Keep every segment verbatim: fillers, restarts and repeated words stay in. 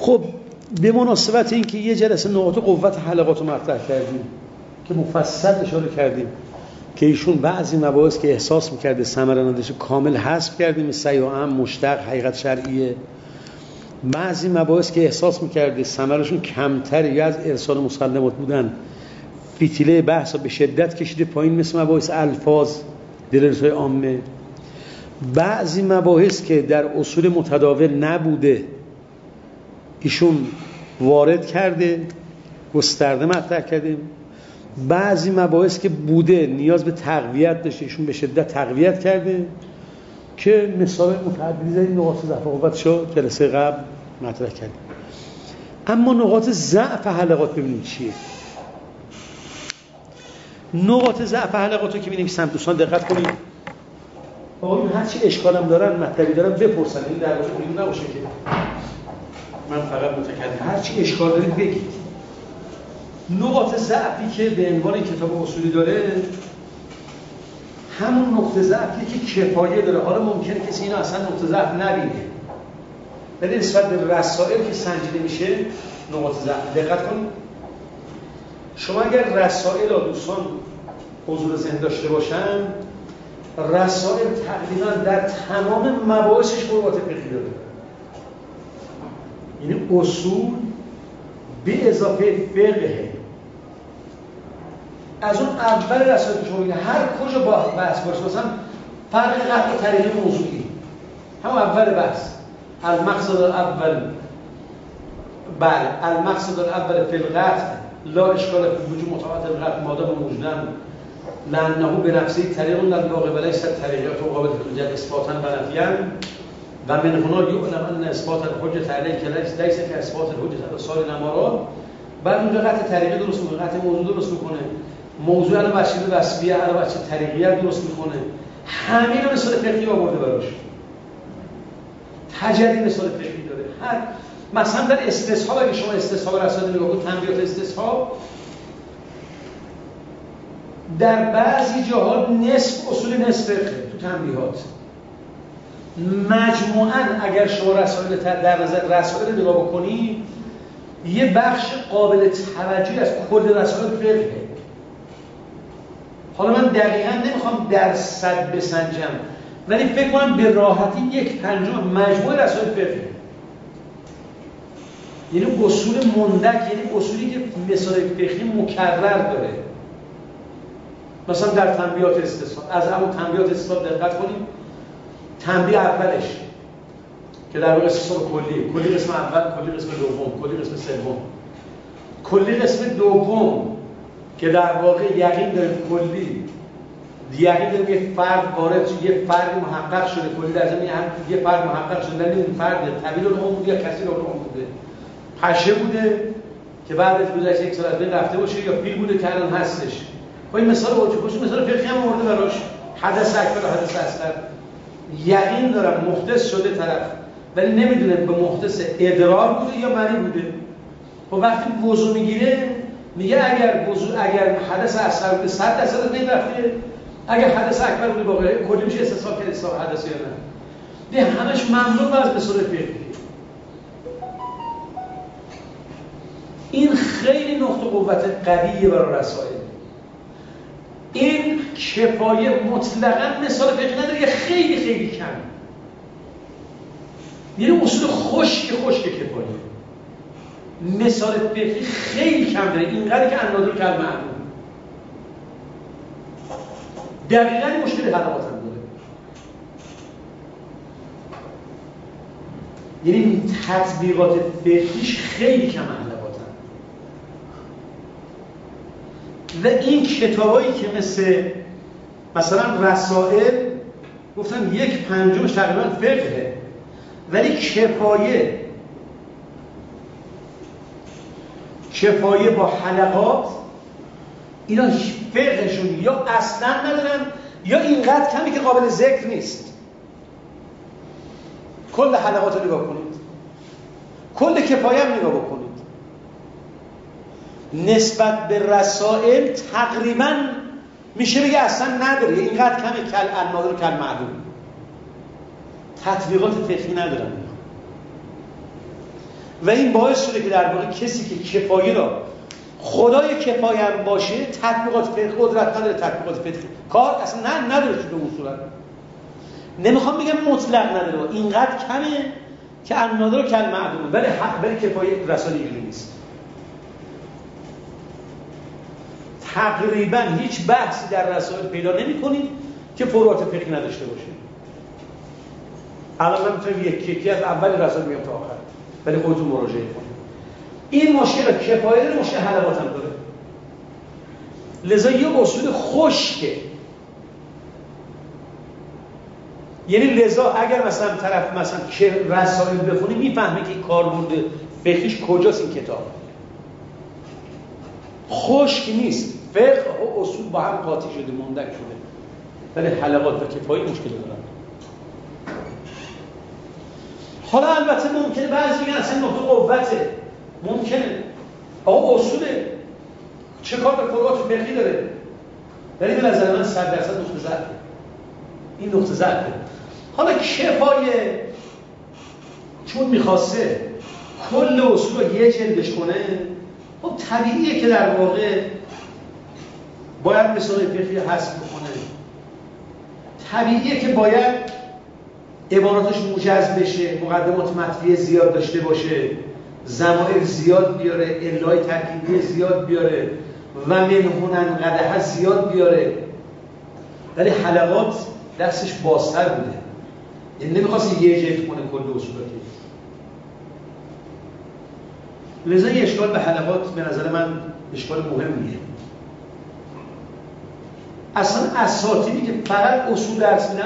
خب به مناسبت این که یه جلسه نقاط قوت حلقات رو مطرح کردیم که مفصل اشاره کردیم که ایشون بعضی مباحث که احساس میکرده ثمره نداشته کامل حذف کردیم، سعی و ام مشتق حقیقت شرعیه. بعضی مباحث که احساس میکرده ثمرشون کمتر یا از ارسال مسلمات بودن، فتیله بحث به شدت کشیده پایین، مثل مباحث الفاظ دلرسای عامه. بعضی مباحث که در اصول متداول نبوده ایشون وارد کرده، گسترده مطرح کردیم. بعضی مباحث که بوده نیاز به تقویت داشته ایشون به شدت تقویت کرده که مثال متعددی زدیم، نقاط ضعف قوت شد جلسه قبل مطرح کردیم. اما نقاط ضعف حلقات ببینیم چیه. نقاط ضعف حلقات رو که می‌نویسم دوستان دقت کنید. آقایون هر چی اشکالم دارن مطلبی دارن بپرسن، این در واقع اینو نباشه که من فقط متکلم. هر چی اشکال دارید بگید. نقاط ضعفی که به عنوان کتاب اصولی داره همون نقطه ضعفی که کفایه داره. حالا ممکنه کسی اینو اصلا نقطه ضعف نبینه، ولی نسبت به رسائل که سنجیده میشه نقاط ضعف. دقت کنید، شما اگر رسائل ها دوستان حضور ذهن داشته باشن، رسائل تقریبا در تمام مباحثش قوت فقهی داره. یعنی اصول به اضافه فقه. از اون اول رسائل که شما بگید هر کجا با بحث باشه، مثلا فرق قطع طریقی موضوعی همون اول بحث، المقصد الاول بله المقصد الاول فی القطع لا اشکال فی وجود متعاقد القطع مادام موجودن لانه به نفسه طریق للواقع ولیست طریقات قابل حجت اثباتا و نفیا و من هنا یعلم ان اثبات الحجه علیه که لیس که اثبات الحجه علی سایر الامارات. بعد اون قطع طریقی درست میکنه، قطع موضوع درست میکنه، موضوع علی وسیله وصفیه علی وسیله طریقیت درست میکنه. همین رو مثال فقهی آورده براش. تجلی مثال فقهی داره. هر مثلا در استصحاب اگه شما استصحاب رسائل نگاه کنید، تنبیهات استصحاب در بعضی جاها نصف اصول نصف فقه تو تنبیهات. مجموعاً اگر شما رسائل در نظر رسائل نگاه بکنید، یه بخش قابل توجهی از کل رسائل فقه. حالا من دقیقاً نمیخوام درصد بسنجم، ولی فکر کنم به راحتی یک پنجم مجموع رسائل فقه. یعنی اصول مندک، یعنی اصولی که مثال فقهی مکرر داره. مثلا در تنبیهات استصحاب، از همون تنبیهات استصحاب دقت کنیم. تنبیه اولش که در واقع استصحاب کلی، کلی قسم اول، کلی قسم دوم، کلی قسم سوم. کلی قسم دوم که در واقع یقین داریم کلی، یقین داریم یک فرد وارد شده، یک فرد محقق شده، کلی در زمین هم یک فرد محقق شده، ولی این فرد طویل العمر بوده یا کثیر العمر بوده، پشه بوده که بعد از گذشت یک سال از بین رفته باشه، یا پیل بوده که الان هستش. خب این مثال واجب باشه، مثال فقهی هم آورده براش. حدث اکبر و حدث اصغر. یقین دارم محدث شده طرف، ولی نمیدونه به محدث ادرار بوده یا معنی بوده. خب وقتی وضو میگیره میگه اگر وضو اگر حدث اصغر بوده صد درصد از بین رفته، اگر حدث اکبر بوده باقی کلی میشه استثناء کرد استثناء حدث یا نه. ده همش ممنوع از مثال فقهی. این خیلی نقطه قوت قویه برای رسائل. این کفایه مطلقاً مثال فقهی نداره، خیلی خیلی کم. یعنی اصول خشک خشک کفایه. مثال فقهی خیلی کم داره، اینقدر که اندازه کلمه معلوم. دقیقاً مشکل حلقات هم داره. یعنی تطبیقات فقهیش خیلی کم حلقات هم. و این کتابایی که مثل مثلا رسائل گفتن یک پنجمش تقریبا فقهه، ولی کفایه کفایه با حلقات اینا فقهشون یا اصلا ندارن یا اینقدر کمی که قابل ذکر نیست. کل حلقات رو نگاه کنید، کل کفایه هم نگاه بکنید، نسبت به رسائل تقریبا میشه بگه اصلا نداره، اینقدر کمی کل النادر کل معدوم، تطبیقات فقهی ندارن. و این باعث شده که در واقع کسی که کفایه را خدای کفایه هم باشه تطبیقات فقهی قدرت نداره. تطبیقات فقهی کار اصلا نه نداره شده اصولا. نمیخوام بگم مطلق نداره، اینقدر کمه که النادر کل معدوم، ولی حق ولی کفایه رساله اینجوری نیست. تقریبا هیچ بحثی در رسائل پیدا نمی‌کنید که فروعات فقهی نداشته باشه. الان من میتونم یک یکی از اول رسائل میام تا آخر، ولی خودتون مراجعه کنید. این مشکل کفایه داره، مشکل حلقات هم داره. لذا یه اصول خشکه. یعنی لذا اگر مثلا طرف مثلا که رسائل بخونی میفهمه که این کاربرد فقهیش کجاست. این کتاب خشک نیست، فقه و اصول با هم قاطی شده، مندک شده، ولی حلقات و کفایه مشکل دارن. حالا البته ممکنه بعضی میگن اصلا نقطه قوته، ممکنه آقا اصوله چه کار به فروعات فقهی داره، ولی به نظر من صد درصد نقطه ضعفه. این نقطه ضعفه. حالا کفایه چون میخواسته کل اصول رو یه جلدش کنه، خب طبیعیه که در واقع باید مسائل فقهی حذف بکنه. طبیعیه که باید عباراتش موجز بشه، مقدمات مطلبی زیاد داشته باشه، ضمائر زیاد بیاره، علای ترکیبی زیاد بیاره و منهونن قدح زیاد بیاره. ولی حلقات دستش بازتر بوده، یعنی نمیخواست یه جلد کنه کل اصولاتی. لذا یه اشکال به حلقات به نظر من اشکال مهمیه. اصلا اساتیدی که فقط اصول درس میدن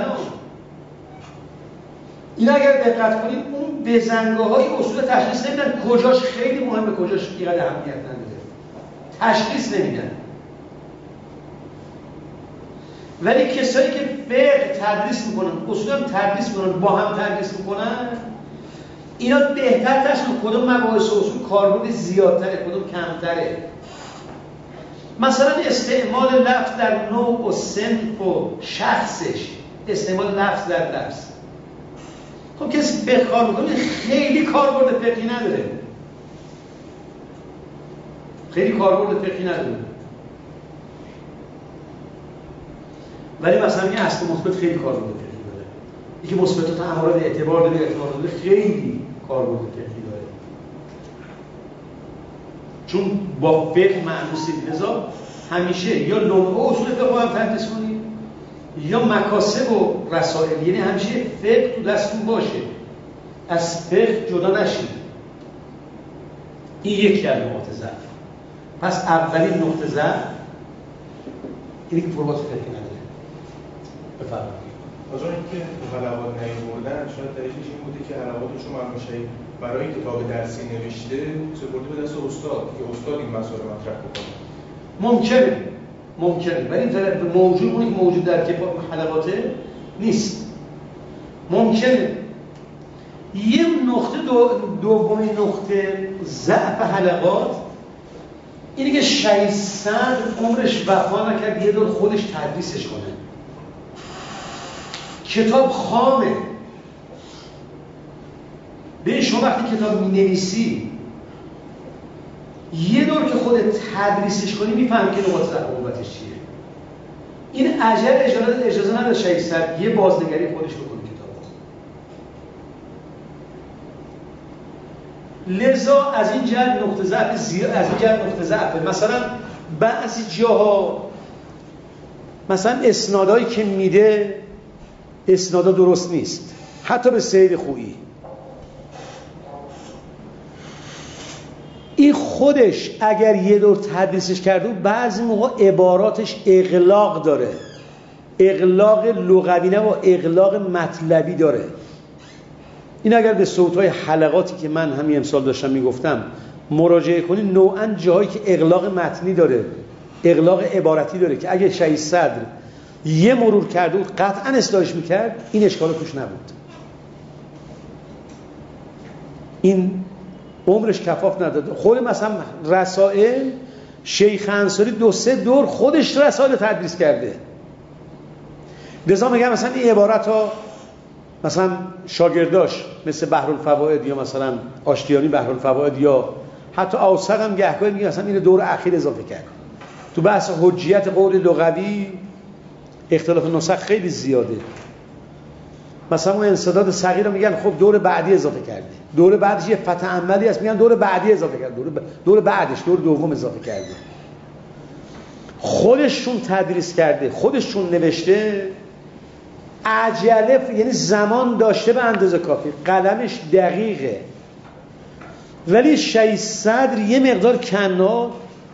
این اگر دقت کنید اون بزنگاه‌های اصول تشخیص نمیدن کجاش خیلی مهمه، کجاش اینقدر اهمیت نداره، تشخیص نمیدن. ولی کسایی که فقه تدریس میکنن، اصول هم تدریس میکنن، با هم تدریس میکنن، اینا بهتر تشخیص کدوم مباحث اصول کاربرد زیادتره، کدوم کمتره. مثلا استعمال لفظ در نوع و صنف و شخصش، استعمال لفظ در درس. خب کسی فقه کار میکنه خیلی کاربرد فقهی نداره، خیلی کاربرد فقهی نداره، ولی مثلا یه اصل مثبت خیلی کاربرد فقهی داره. یکی مثبتات امارات اعتبار داره، اعتبار داره، خیلی کاربرد فقهی داره، چون با فقه معنوسی. لذا همیشه یا لمعه اصول فقه هم تدریس کنید یا مکاسب و رسائل، یعنی همیشه فقه تو دستتون باشه، از فقه جدا نشید. این یکی از نقاط ضعف. پس اولین نقطه ضعف اینه که فروعات فقهی نداره. بفرمایید. از اون که حلقات نیاوردن شاید دلیلش این بوده که حلقاتش رو مرموشی برای کتاب درسی نوشته سپرده به دست استاد که استاد این مسائل مطرح بکنه. ممکنه ممکنه ولی طرف موجود اونی که موجود در کتاب حلقاته نیست. ممکنه یه نقطه دو دومین نقطه ضعف حلقات اینه که شهید صدر عمرش وفا نکرد یه دور خودش تدریسش کنه. کتاب خامه. به شما وقتی کتاب می‌نویسی یه دور که خودت تدریسش کنی میفهمی که نقاط ضعف و قوتش چیه. این عجل اجازه اجازه نداره شهید صدر یه بازنگری خودش بکنه کتاب. لذا از این جهت نقطه ضعف زیاد، از این جهت نقطه ضعف. مثلا بعضی جاها مثلا اسنادایی که میده اسنادا درست نیست، حتی به سید خویی. این خودش اگر یه دور تدریسش کرده بعضی موقع عباراتش اغلاق داره، اغلاق لغوی نه و اغلاق مطلبی داره. این اگر به صوت‌های حلقاتی که من همین امسال داشتم میگفتم مراجعه کنید، نوعاً جاهایی که اغلاق متنی داره، اغلاق عبارتی داره که اگه شهید صدر یه مرور کرده بود قطعاً اصلاحش میکرد، این اشکال توش نبود. این عمرش کفاف نداده. خود مثلا رسائل شیخ انصاری دو سه دور خودش رسائل تدریس کرده. لذا میگم مثلا این عبارت ها مثلا شاگرداش مثل بحرالفوائد یا مثلا آشتیانی بحرالفوائد یا حتی اوسق هم گهگاهی میگن مثلا این دور اخیر اضافه کرد. تو بحث حجیت قول لغوی اختلاف نسخ خیلی زیاده. مثلا اون انسداد صغیر رو میگن خب دور بعدی اضافه کرده، دور بعدش یه فتح عملی هست میگن دور بعدی اضافه کرده، دور, ب... دور بعدش دور دوم اضافه کرده. خودشون تدریس کرده، خودشون نوشته، عجله یعنی زمان داشته به اندازه کافی، قلمش دقیقه، ولی شیخ صدر یه مقدار کنا.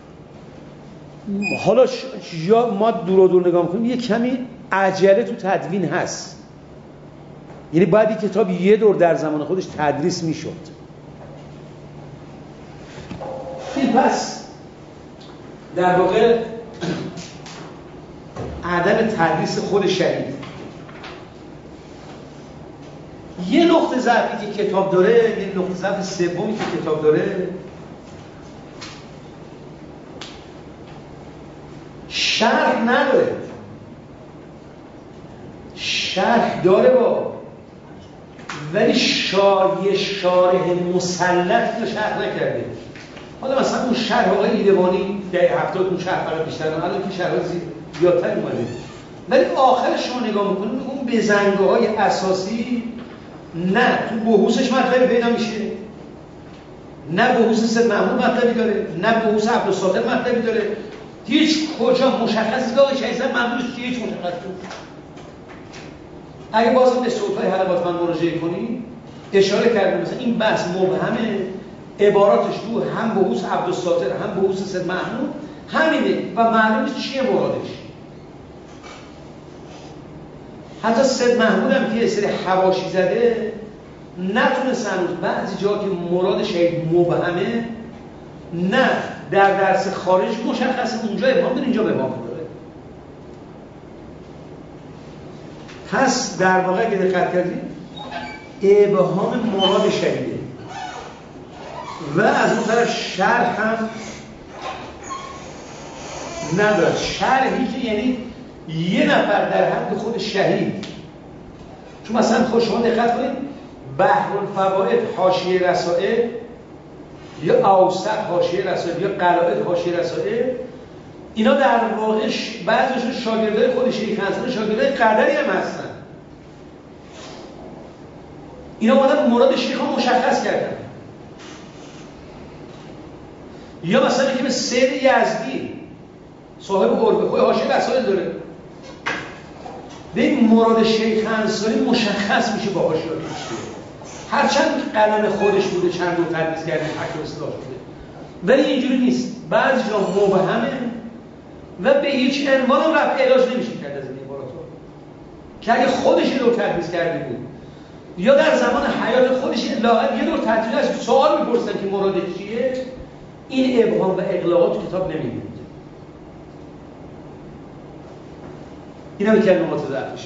حالا یا ما دور و دور نگاه میکنیم یه کمی عجله تو تدوین هست، یعنی باید این کتاب یه دور در زمان خودش تدریس میشد. این پس در واقع عدم تدریس خود شهید. یه نقطه ضعفی که کتاب داره، یه نقطه ضعف سومی که کتاب داره، شرح نداره. شرح داره با ولی شایع شارح مسلط رو شرح نکرده. حالا مثلا اون شرح آقای ایدوانی دهه هفتاد اون شرح فقط بیشتر نه، الان که شرح زیادتر اومده، ولی آخر شما نگاه میکنید اون بزنگاه های اساسی نه تو بحوثش مطلبی پیدا میشه، نه بحوث سید محمود مطلبی داره، نه بحوث عبدالصادق مطلبی داره، هیچ کجا مشخص نیست آقای شهید صدر منظورش چیه، هیچ مشخص نیست. اگه بازم به صوت‌های حلقات من مراجعه کنیم اشاره کردم مثلا این بحث مبهمه، عباراتش تو هم بحوث عبدالصادق هم بحوث سید محمود همینه و معلوم نیست چیه مرادش. حتی سید محمود هم که سری حواشی زده نتونست هنوز بعضی جا که مراد شهید مبهمه نه در درس خارج مشخصه، اونجا ابهام داره اینجا ابهام داره. پس در واقع اگه دقت کردید ابهام مراد شهیده و از اون طرف شرح هم نداره. شرحی که یعنی یه نفر در حد خود شهید، چون مثلا خود شما دقت کنید بحرالفوائد حاشیه رسائل یا اوسط حاشیه رسائل یا قلائد حاشیه رسائل، اینا در واقع بعضیشون شاگردای خود شیخ حسن شاگردای قدری هم هستن. اینا اومدن مراد شیخ ها مشخص کردن. یا مثلا که به سید یزدی صاحب قربه خوی حاشیه رسائل داره، به این مراد شیخ انصاری مشخص میشه با حاشیه چیه، هرچند قلم خودش بوده چند دو تدریس کرده حکم اصلاح شده، ولی اینجوری نیست. بعضی جا مبهمه و به هیچ عنوان رفع علاج نمیشه کرد از این عبارات ها که اگه خودش یه دور تدریس کرده بود یا در زمان حیات خودش لااقل یه دور تدریس از سوال میپرسن که مراد چیه، این ابهام و اغلاقات کتاب نمیبینید. این هم که نقطه ضعفشه.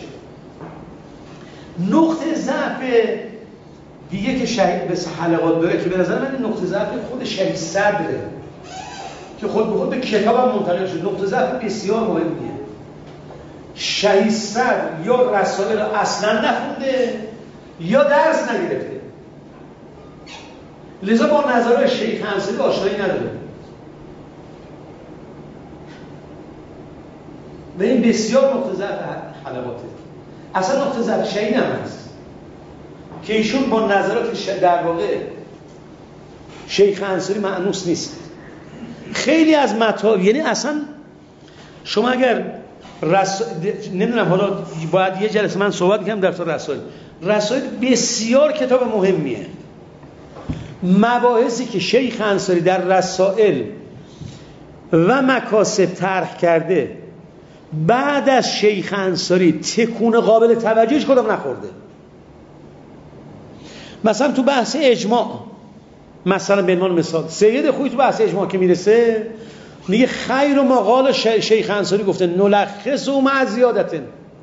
نقطه ضعف دیگه که شهید به حلقات داره که به نظر من این نقطه ضعف خود شهید صدره که خود به خود به کتاب هم منتقل شد. نقطه ضعف بسیار مهمیه. شهید صدر یا رسائل اصلا نخونده یا درس نگرفته، لذا با نظرهای شیخ انصاری آشنایی نداره و این بسیار نقطه ضعف حلقاته. اصلا نقطه ضعف شهید هم هست که ایشون با نظرات در واقع شیخ انصاری مأنوس نیست. خیلی از مطالب یعنی اصلا شما اگر رس... نمیدونم حالا باید یه جلسه من صحبت کنم در تو رسائل. رسائل بسیار کتاب مهمیه. مباحثی که شیخ انصاری در رسائل و مکاسب طرح کرده بعد از شیخ انصاری تکون قابل توجهش کدام نخورده. مثلا تو بحث اجماع، مثلا به عنوان مثال سید خویی تو بحث اجماع که میرسه میگه خیر و مقال شیخ انصاری گفته نلخص و مع زیادتن،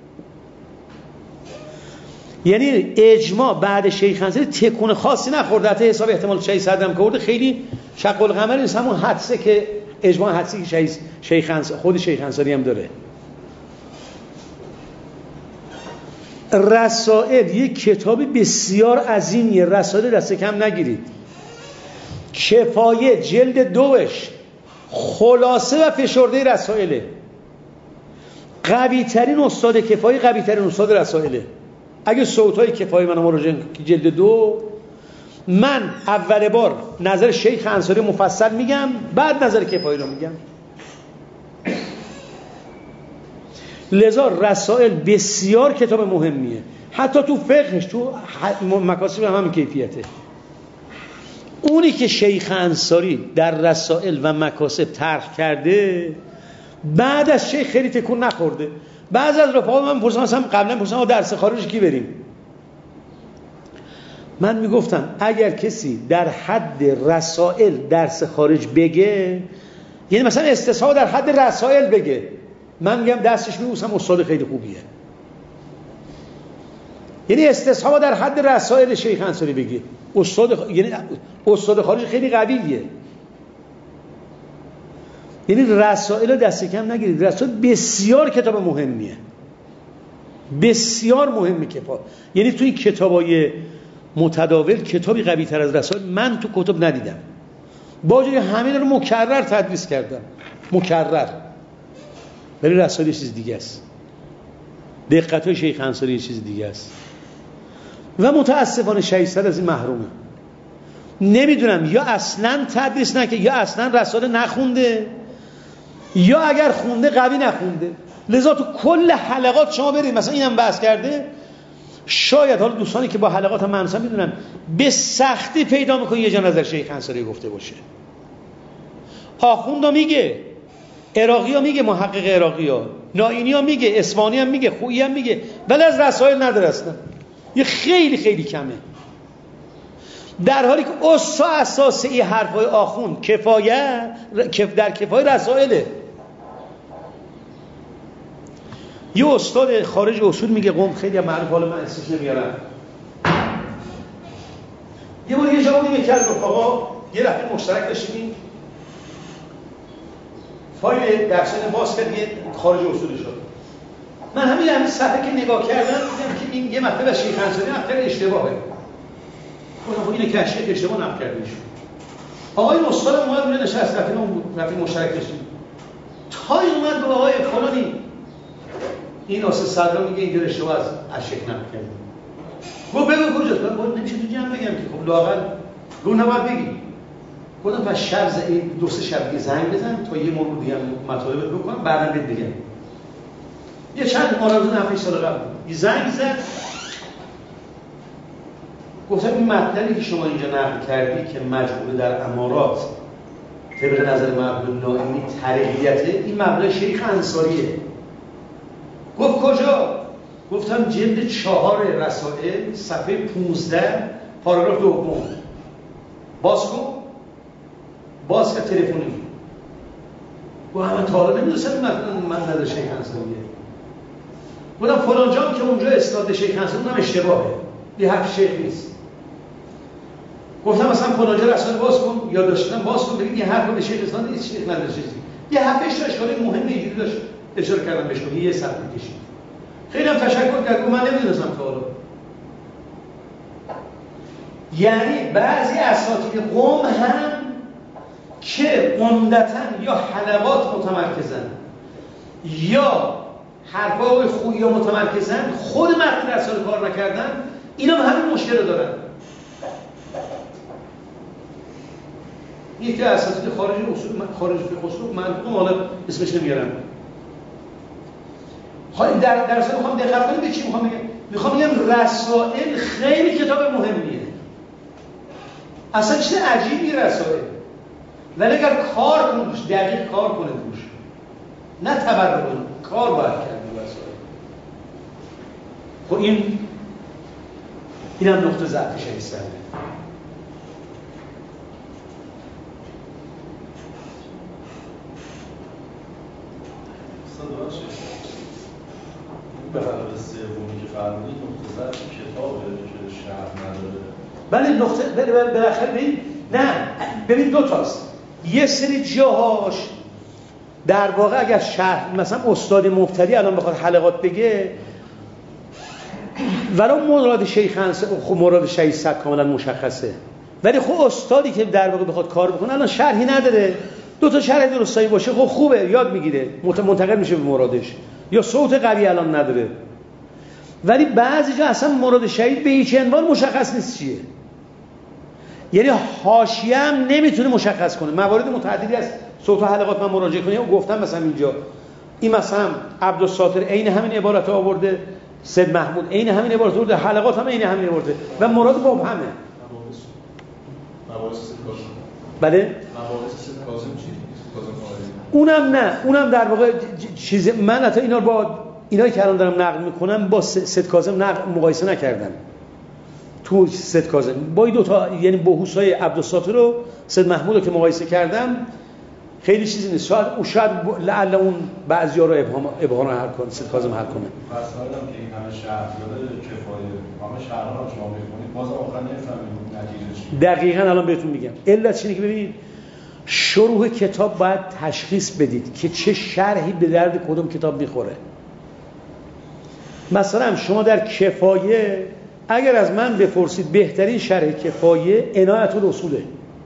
یعنی اجماع بعد شیخ انصاری تکون خاصی نخورده. حتی حساب احتمال شیخ صدر هم کرده خیلی شق القمر نیست، همون حدسه که اجماع حدسی که شیخ شیخ انصاری خود شیخ انصاری هم داره. رسائل یک کتاب بسیار عظیمیه، رسائل دست کم نگیرید. کفایه جلد دوش خلاصه و فشرده رسائله. قوی ترین استاد کفایه قوی ترین استاد رسائله. اگه صوتای کفایه من مراجعه جلد دو، من اول بار نظر شیخ انصاری مفصل میگم، بعد نظر کفایه رو میگم. لذا رسائل بسیار کتاب مهمیه، حتی تو فقهش، تو مکاسب هم همین کیفیته. اونی که شیخ انصاری در رسائل و مکاسب طرح کرده، بعد از شیخ خیلی تکون نخورده. بعضی از رفقا من پرسیدم، مثلا قبلا پرسیدم درس خارج کی بریم؟ من میگفتم اگر کسی در حد رسائل درس خارج بگه، یعنی مثلا استصحاب در حد رسائل بگه، من میگم دستش میبوسم، استاد خیلی خوبیه. یعنی استصحاب در حد رسائل شیخ انصاری بگه، استاد، یعنی استاد خارج خیلی قویه. یعنی رسائل دست کم نگیرید. رسائل بسیار کتاب مهمیه، بسیار مهمه کتاب. یعنی تو این کتابای متداول کتابی قوی تر از رسائل من تو کتب ندیدم. با جای همین رو مکرر تدریس کردم، مکرر. ولی رسائل یه چیز دیگه است، دقت‌های شیخ انصاری یه چیز دیگه است. و متاسفانه شیصد از این محرومه. نمیدونم یا اصلا تدریس نکرده، یا اصلا رسائل نخونده، یا اگر خونده قوی نخونده. لذا تو کل حلقات شما برید، مثلا اینم بحث کرده، شاید حالا دوستانی که با حلقات هم همسن میدونن، به سختی پیدا میکنی یه جا نظر شیخ انصاری گفته باشه. آخوند ها میگه، عراقی ها میگه، محقق عراقی ها، نائینی ها میگه، اصفهانی هم میگه، خویی هم میگه، ولی از رسائل نداره اصلا. یه خیلی خیلی کمه. در حالی که اصلا اساسی حرفای آخوند کفایه در کفایه رسائله. یه استاد خارج اصول میگه، قوم خیلی معروف، حالا من اسمش نمیارم، یه بار یه جا بودیم یکی از رفقا یه رفیق مشترک داشتیم، فایل درسان باز کرد، یه خارج اصول شد. من همین همین صفحه که نگاه کردم دیدم که این یه مطلب از شیخ انصاری نقل اشتباهه. خودم اینو کشف اشتباه نقل کرده ایشون. آقای استاد اومد اون نشست، رفیق اون بود، رفیق مشترک داشتیم. تا اومد به آقای فلانی، این آسه صدرا میگه اینجا اشتباه از اشک نقل کرده. گفت بگو کجاست؟ گفت نمیشه تو جمع بگم که، خب لااقل رو نباید بگی. گفتم پس شب زدید دو سه شب دیگه زنگ بزن تا یه مورد دیگه مطالبت بکنم، بعداً بهت بگم. یه چند مراجعه هفت سال قبل یه زنگ زد، گفتم این مطلبی که شما اینجا نقل کردی که مجموعه در امارات طبق نظر مرحوم نائینی تربیته، این مبلغ شیخ انصاریه. گفت کجا؟ گفتم جلد چهار رسائل صفحه پونزده پاراگراف دوم. باز کن. باز که تلفنی. گفت همه تا حالا نمیدونستم من نظر شیخ انصاریه. گفتم فلان جام که اونجا استاد شیخ انصاری اونم اشتباهه، یه حرف شیخ نیست. گفتم مثلا فلان جا رسائل باز کن، یا داشتم باز کن بگید یه حرف به شیخ انصاری نیست، شیخ نداره چیزی. یه حرفش تا اشکال مهم اینجوری داشت اشاره کردم بهش، یه صفحه کشید. خیلی هم تشکر کرد، من نمیدونستم تا حالا. یعنی بعضی اساتید قوم هم که عمدتاً یا حلقات متمرکزن یا حرفای خویی یا متمرکزن، خود متن رسائل کار نکردن، اینا هم همین مشکل رو دارن. یکی از اساتید خارج اصول خارج فقه اصول من حالا اسمش نمیارم. حالا در درس میخوام دقت کنید به چی میخوام بگم. میخوام بگم رسائل خیلی کتاب مهمیه. اصلا چیز عجیبی رسائل. ولی اگر کار کنیش، دقیق کار کنه توش، نه تبرک کنه، کار باید کرد رسائل. خب این اینم نقطه ضعف شایسته. به حالت سومی که فرمودید نقطه ضعف کتابه که شرح نداره. بله نقطه بالاخره ببین، نه ببین دو تاست. یه سری جاهاش در واقع اگر شرح، مثلا استاد مبتدی الان بخواد حلقات بگه، ولی مراد شیخ انصاری خب مراد شیخ صد کاملا مشخصه، ولی خب استادی که در واقع بخواد کار بکنه الان شرحی نداره، دو تا شرح درستایی باشه خب خوبه، یاد میگیره، منتقل میشه به مرادش، یا صوت قوی الان نداره. ولی بعضی جا اصلا مراد شهید به هیچ عنوان مشخص نیست چیه، یعنی حاشیه هم نمیتونه مشخص کنه. موارد متعددی از صوت و حلقات من مراجعه کنم و گفتم مثلا اینجا این مثلا عبدالساتر عین همین عبارت آورده، سید محمود عین همین عبارت آورده، حلقات هم عین همین آورده و مراد با همه. مباحث سید کاظم. بله؟ مباحث سید کاظم چی؟ اونم نه، اونم در واقع چیز من حتی اینا رو با اینایی که الان دارم نقل میکنم با سید کاظم نقل مقایسه نکردم. تو سید کاظم با این دو تا یعنی بحوث‌های عبدالساتر رو سید محمود رو که مقایسه کردم خیلی چیزی نیست. شاید او شاید لعل اون بعضیا رو ابهام ابهام حل کنه، سید کاظم حل کنه. پس دادم که این همه شهر داره کفایه، همه شهرها رو شما بخونید بازم آخر نمی‌فهمید نتیجه چیه. دقیقاً الان بهتون میگم. علت اینه که ببینید شروع کتاب باید تشخیص بدید که چه شرحی به درد کدوم کتاب میخوره. مثلا شما در کفایه اگر از من بپرسید بهترین شرح کفایه عنایت الاصوله.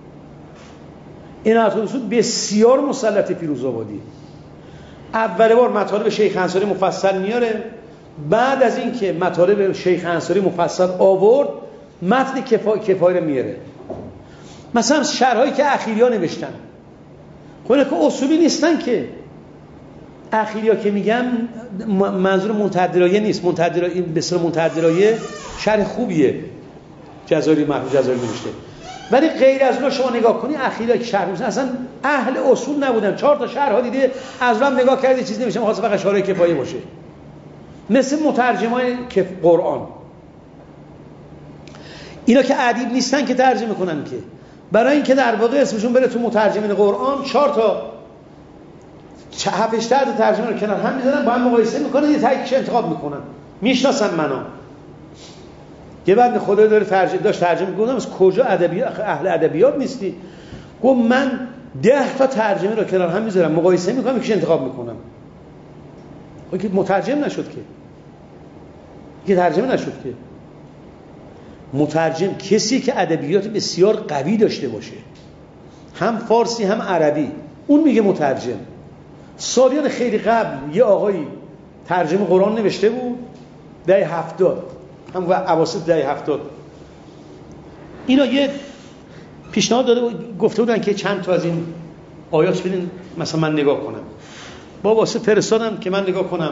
عنایت الاصول بسیار مسلط پیروزآبادی. اول بار مطالب شیخ انصاری مفصل میاره، بعد از اینکه مطالب شیخ انصاری مفصل آورد متن کفا... کفایه رو میاره. مثلا شرحایی که اخیریا نوشتن خب اینا که اصولی نیستن که. اخیریا که میگم منظور منتدرایه نیست، منتدرایه به اصطلاح منتدرایه شرح خوبیه جزایری محمود جزایری نوشته، ولی غیر از اون شما نگاه کنی اخیریا که شرح میشن اصلا اهل اصول نبودن. چهار تا شرح ها دیده از هم نگاه کردی چیز نمیشه، خاصه فقط شارح کفایه باشه، مثل مترجمای قرآن. اینا که ادیب نیستن که ترجمه کنن که، برای اینکه در واقع اسمشون بره تو مترجمین قرآن چهار تا هفتش تا ترجمه رو کنار هم میذارن، با هم مقایسه میکنن، یه تاییدش انتخاب میکنن. میشناسن منو یه بعد خدا داره ترجمه داشت ترجمه میکنم از کجا ادبیات اهل ادبیات نیستی؟ گفت من ده تا ترجمه رو کنار هم میذارم مقایسه میکنم یکیش انتخاب میکنم. خب که مترجم نشد که که ترجمه نشد که. مترجم کسی که ادبیات بسیار قوی داشته باشه، هم فارسی هم عربی، اون میگه مترجم. سالیان خیلی قبل یه آقایی ترجمه قرآن نوشته بود دهه هفتاد، هم اواسط دهه هفتاد. اینا یه پیشنهاد داده بود، گفته بودن که چند تا از این آیات بدین مثلا من نگاه کنم. با واسه فرستادم که من نگاه کنم.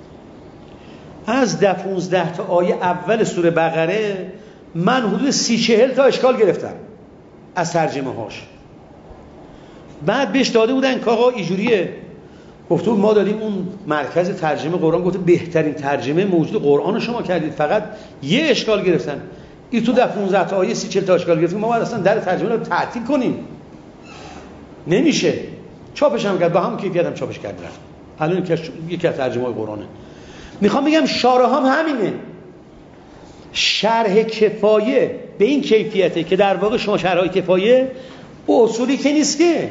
از ده پونزده تا آیه اول سوره بقره من حدود سی چهل تا اشکال گرفتم از ترجمه هاش. بعد بهش داده بودن که آقا اینجوریه، گفته بود ما داریم اون مرکز ترجمه قرآن، گفته بهترین ترجمه موجود قرآن شما کردید، فقط یه اشکال گرفتن. این تو ده پونزده تا آیه سی چهل تا اشکال گرفتیم، ما باید اصلا در ترجمه رو تعطیل کنیم، نمیشه. چاپش هم کرد، با هم کیفیت هم چاپش کرد رفت. الان یکی از ترجمه های قرآنه. میخوام بگم شارح هم همینه. شرح کفایه به این کیفیته که در واقع شما شرح کفایه به اصولی که نیست که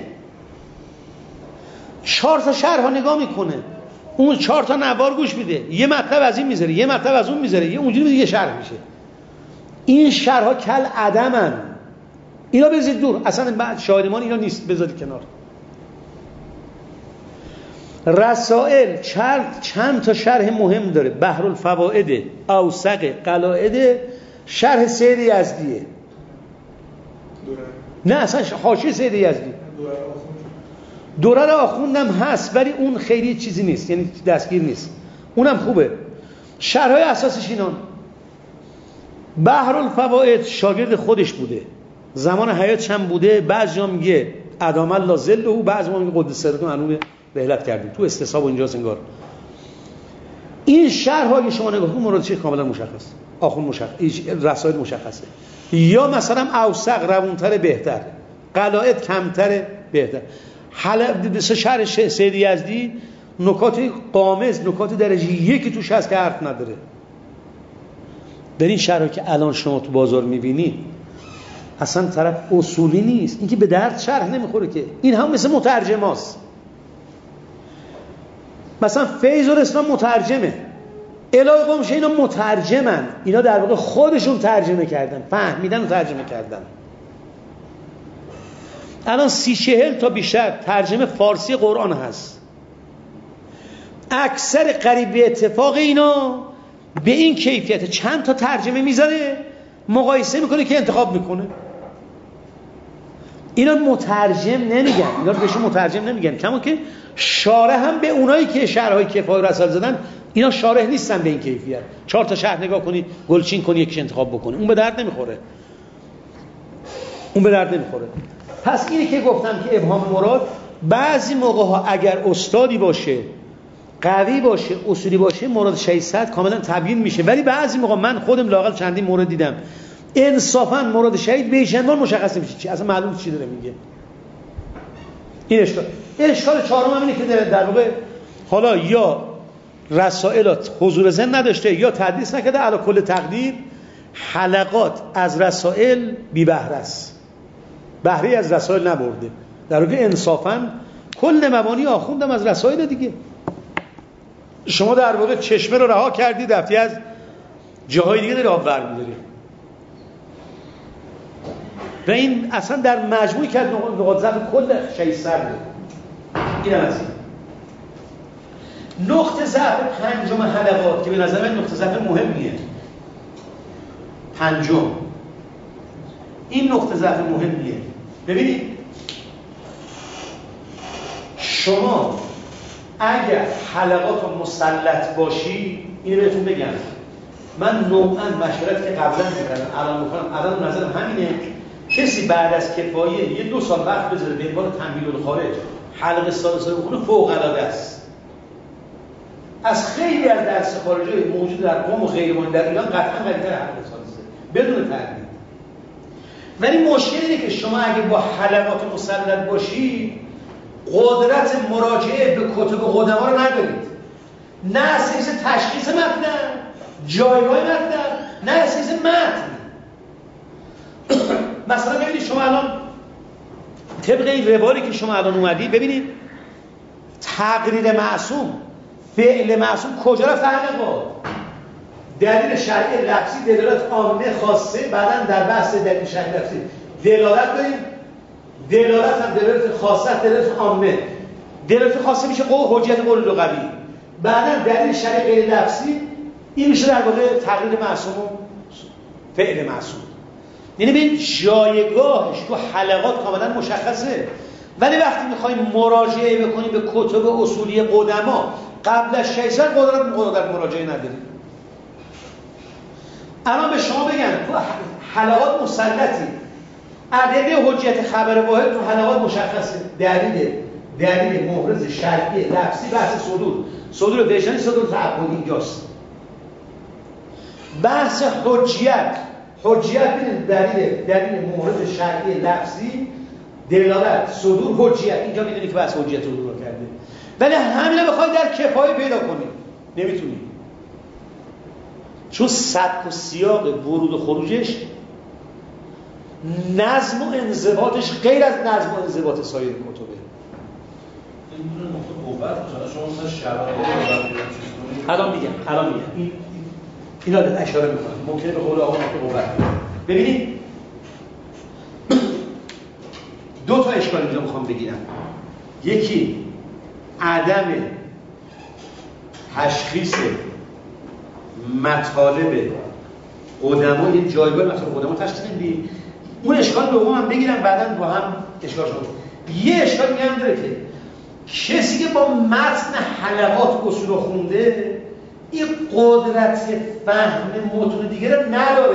چهار تا شرح ها نگاه میکنه، اون چهار تا نوار گوش میده، یه مطلب از این میذاره، یه مطلب از اون میذاره، یه اونجوری دیگه شرح میشه. این شرح ها کل عدمن، اینا بذارید دور، اصلا بعد شاعرمان اینا نیست، بذارید کنار. رسائل چند چند تا شرح مهم داره. بحرالفوائد، اوسق، قلاعد، شرح سید یزدیه. نه اصلا حاشیه سید یزدی. دوره رو آخوندم هست ولی اون خیلی چیزی نیست، یعنی دستگیر نیست، اونم خوبه. شرحهای اساسش اینان. بحرالفوائد شاگرد خودش بوده، زمان حیاتش هم بوده، بعضی جا میگه ادام الله ظله، بعضی ما میگه قدس سرتون انوم رحلت کردیم، تو استصحاب اینجاست انگار. این شرح‌ها که شما نگاه کنید مراد چیه کاملا مشخص، آخون مشخص، رسائل مشخصه. یا مثلا اوسق روونتر بهتر، قلاعد کمتر بهتر. حالا به شرح سید یزدی نکات قامز، نکات درجه یکی توش هست که حرف نداره. در این شرحی که الان شما تو بازار میبینید اصلا طرف اصولی نیست، این که به درد شرح نمیخوره که. این هم مثل مترجماست. مثلا فیض الاسلام مترجمه، الهی قوم اینا مترجمن، اینا در واقع خودشون ترجمه کردن، فهمیدن و ترجمه کردن. الان سی چهل تا بیشتر ترجمه فارسی قرآن هست. اکثر قریب به اتفاق اینا به این کیفیت چند تا ترجمه میذاره، مقایسه میکنه که انتخاب میکنه. اینا مترجم نمیگن، اینا رو بهشون مترجم نمیگن، کما که شارح هم به اونایی که شهرهای کفایه رسال زدن اینا شارح نیستن به این کیفیت. چهار تا شهر نگاه کنی، گلچین کنی، یکیش انتخاب بکنی، اون به درد نمیخوره. اون به درد نمیخوره. پس اینی که گفتم که ابهام مراد بعضی موقع ها اگر استادی باشه، قوی باشه، اصولی باشه، مراد ششصد کاملا تبیین میشه. ولی بعضی موقع من خودم لااقل چندین مورد دیدم انصافا مراد شهید به چندان مشخص نمیشه چی، اصلا معلوم چی داره میگه. این اشکال. اشکال چهارم هم اینه که در واقع حالا یا رسائلات حضور ذهن نداشته یا تدریس نکرده، علی کل تقدیر حلقات از رسائل بی بهره است، بهره از رسائل نبرده. در واقع انصافا کل مبانی آخوندم از رسائل دیگه. شما در واقع چشمه رو رها کردید، رفتی از جاهای دیگه راه برمی‌داری و این اصلا در مجموعی که نقاط ضعف کل ششصد این هم از این نقطه ضعف پنجم حلقات که به نظر من نقطه ضعف مهمیه. پنجم این نقطه ضعف مهمیه. ببینید شما اگر حلقات رو مسلط باشی، اینو بهتون بگم، من نوعاً مشورتی که قبلا می‌کردم الان می‌کنم، الان نظرم همینه، کسی بعد از کفایه یه دو سال وقت بذاره به عنوان تنبیه الخارج حلقه سادسه رو بخونه فوق‌العاده است. از خیلی از درس خارجی موجود در قم و غیرمان در ایران قطعاً قوی‌تر حلقه سادسه بدون تردید. ولی مشکل اینه که شما اگه با حلقات مسلط باشی قدرت مراجعه به کتب قدما رو ندارید، نه اساس تشخیص متن، جایگاه متن، نه اساس متن. مثلا ببینید شما الان طبق این روایی که شما الان اومدید، ببینید تقریر معصوم، فعل معصوم کجا رفت؟ حلقات. دلیل شرعی لفظی، دلالت عامه خاصه، بعداً در بحث دلیل شرعی لفظی دلالت داریم، دلالت هم دلالت خاصه، دلالت عامه. دلالت خاصه میشه قول حجت قول لغوی، بعداً دلیل شرعی غیر لفظی، این میشه در واقع تقریر معصوم و فعل معصوم. یعنی ببین جایگاهش تو حلقات کاملا مشخصه، ولی وقتی میخوایم مراجعه بکنیم به کتب اصولی قدما قبل از ششصد قدرت قدرت مراجعه نداریم. الان به شما بگم تو حلقات مسلطی، ادله حجت خبر واحد تو حلقات مشخصه، دلیل دلیل محرز شرعی لفظی بحث صدور، صدور وجدانی، صدور تعبدی اینجاست. بحث حجیت، حجیت ببینید دلیل دلیل محرز شرعی لفظی، دلالت، صدور، حجیت. اینجا میدونی که بحث حجیت صدور کرده، ولی همینه بخوای در کفایه پیدا کنی نمیتونی، چون سبک و سیاق ورود و خروجش، نظم و انضباطش غیر از نظم و انضباط سایر کتبه. این نقطه قوت باشه. شما مثلا شرایط رو الان میگم الان میگم این اینا رو اشاره میکنم، ممکنه به قول آقا نقطه قوت. ببینید دو تا اشکال اینجا میخوام بگیرم. یکی عدم تشخیص مطالب قدما، یه جایگاه مطالب قدما تشخیص نمیدی. اون اشکال دوم هم بگیرم بعداً با هم اشکال شد. یه اشکال دیگه هم داره که کسی که با متن حلقات اصول خونده این قدرت فهم متون دیگه رو نداره،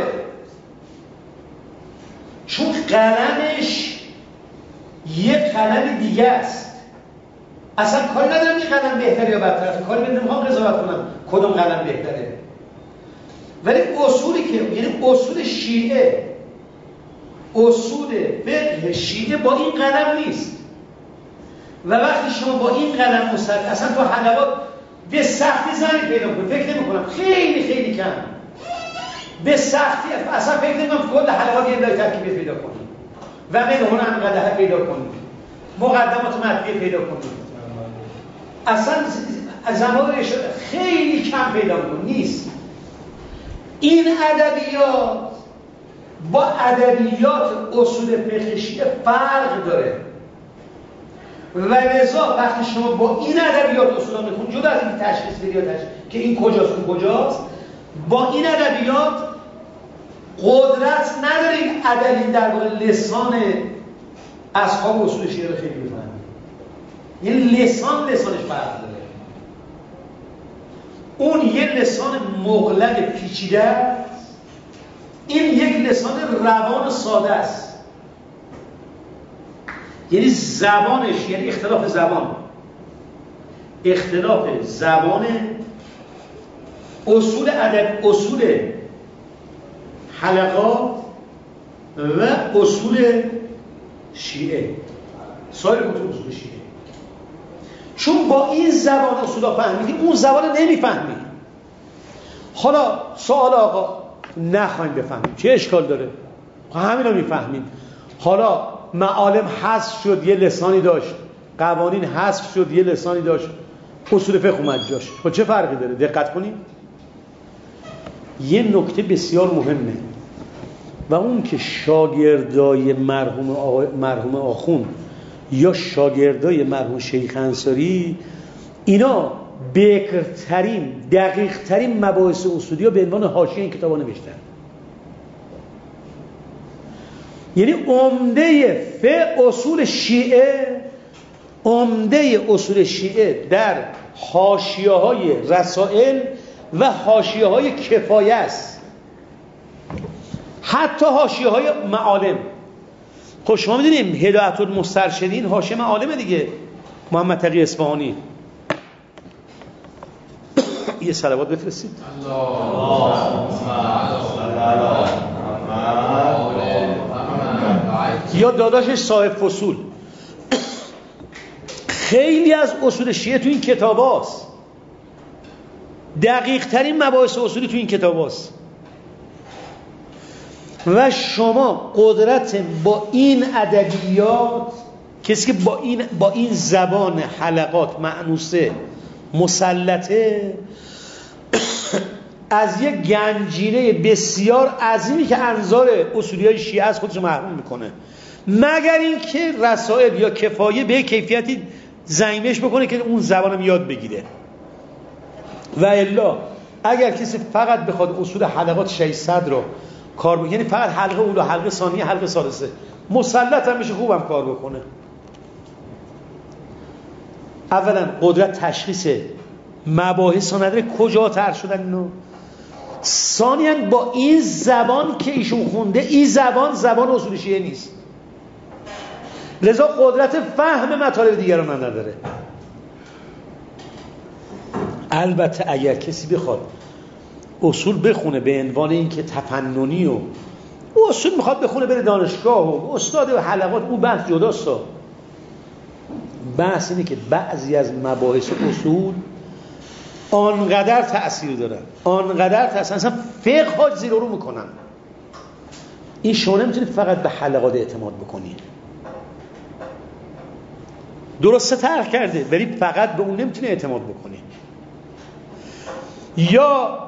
چون قلمش یه قلم دیگه است. اصلا کاری ندارم که قلم بهتره یا بدتره، کاری به نمیخوام قضاوت کنم کدوم قلم بهتره، ولی اصولی که یعنی اصول شیعه، اصول فقه شیعه با این قلم نیست. و وقتی شما با این قلم مصدق اصلا تو حلقات به سختی زنی پیدا کنید، فکر نمی کنم، خیلی خیلی کم، به سختی اصلا فکر نمی کنم کل حلقات یه لای ترکیبی پیدا کنید و من هنر قدحه پیدا کنید، مقدمات مطبیع پیدا کنید. اصلا از زمان خیلی کم پیدا می‌کنم نیست. این ادبیات با ادبیات اصول فقه شیعه فرق داره و لذا وقتی شما با این ادبیات اصولا میخونید جدا از این تشخیص بدید که این کجاست اون کجاست، با این ادبیات قدرت ندارید ادبی در واقع لسان اصحاب اصول شیعه رو خیلی بفهمید. یه لسان لسانش فرق داره. اون یه لسان مغلق پیچیده است، این یک لسان روان ساده است. یعنی زبانش، یعنی اختلاف زبان، اختلاف زبان، اصول ادب، اصول حلقات و اصول شیعه، سایر کتب اصول شیعه. چون با این زبان اصولا فهمیدی اون زبان نمیفهمی. حالا سوال آقا نخواهیم بفهمیم چه اشکال داره؟ همین رو میفهمیم. حالا معالم حذف شد یه لسانی داشت، قوانین حذف شد یه لسانی داشت، اصول فقه اومد جاش. خب چه فرقی داره؟ دقت کنیم. یه نکته بسیار مهمه و اون که شاگردای مرحوم آقا مرحوم آخوند یا شاگردای مرحوم شیخ انصاری اینا بکرترین دقیقترین مباحث اصولی ها به عنوان حاشیه این کتابا نوشتن. یعنی عمده فقه اصول شیعه، عمده اصول شیعه در حاشیه‌های رسائل و حاشیه‌های کفایه است، حتی حاشیه‌های معالم. خب شما می‌دونیم هدایت المسترشدین حاشیه معالم دیگه، محمد تقی اصفهانی. یه صلوات بفرستید. یا داداشش صاحب فصول. خیلی از اصول شیعه تو این کتاب هاست، دقیق ترین مباحث اصولی تو این کتاب هاست و شما قدرت با این ادبیات، کسی که با این با این زبان حلقات مأنوسه مسلطه، از یک گنجینه بسیار عظیمی که انظار اصولیای شیعه از خودش محروم میکنه، مگر اینکه رسائل یا کفایه به کیفیتی زایمش بکنه که اون زبانم یاد بگیره. و الا اگر کسی فقط بخواد اصول حلقات ششصد رو کار بکنه، یعنی فقط حلقه اول و حلقه ثانیه حلقه ثالثه، مسلط هم بشه خوبم کار بکنه. اولا قدرت تشخیص مباحث ها نداره، کجا طرح شدن اینو. ثانیاً با این زبان که ایشون خونده، این زبان زبان اصول شیعه نیست، لذا قدرت فهم مطالب دیگران نداره. البته اگر کسی بخواد اصول بخونه به عنوان این که تفننی و اصول میخواد بخونه بره دانشگاه و استاد و حلقات، اون بحث جداست. بحث اینه که بعضی از مباحث اصول آنقدر تأثیر دارن، آنقدر تأثیر اصلا فقه ها زیر رو میکنن، این شما نمیتونید فقط به حلقات اعتماد بکنید. درسته طرح کرده ولی فقط به اون نمیتونید اعتماد بکنید. یا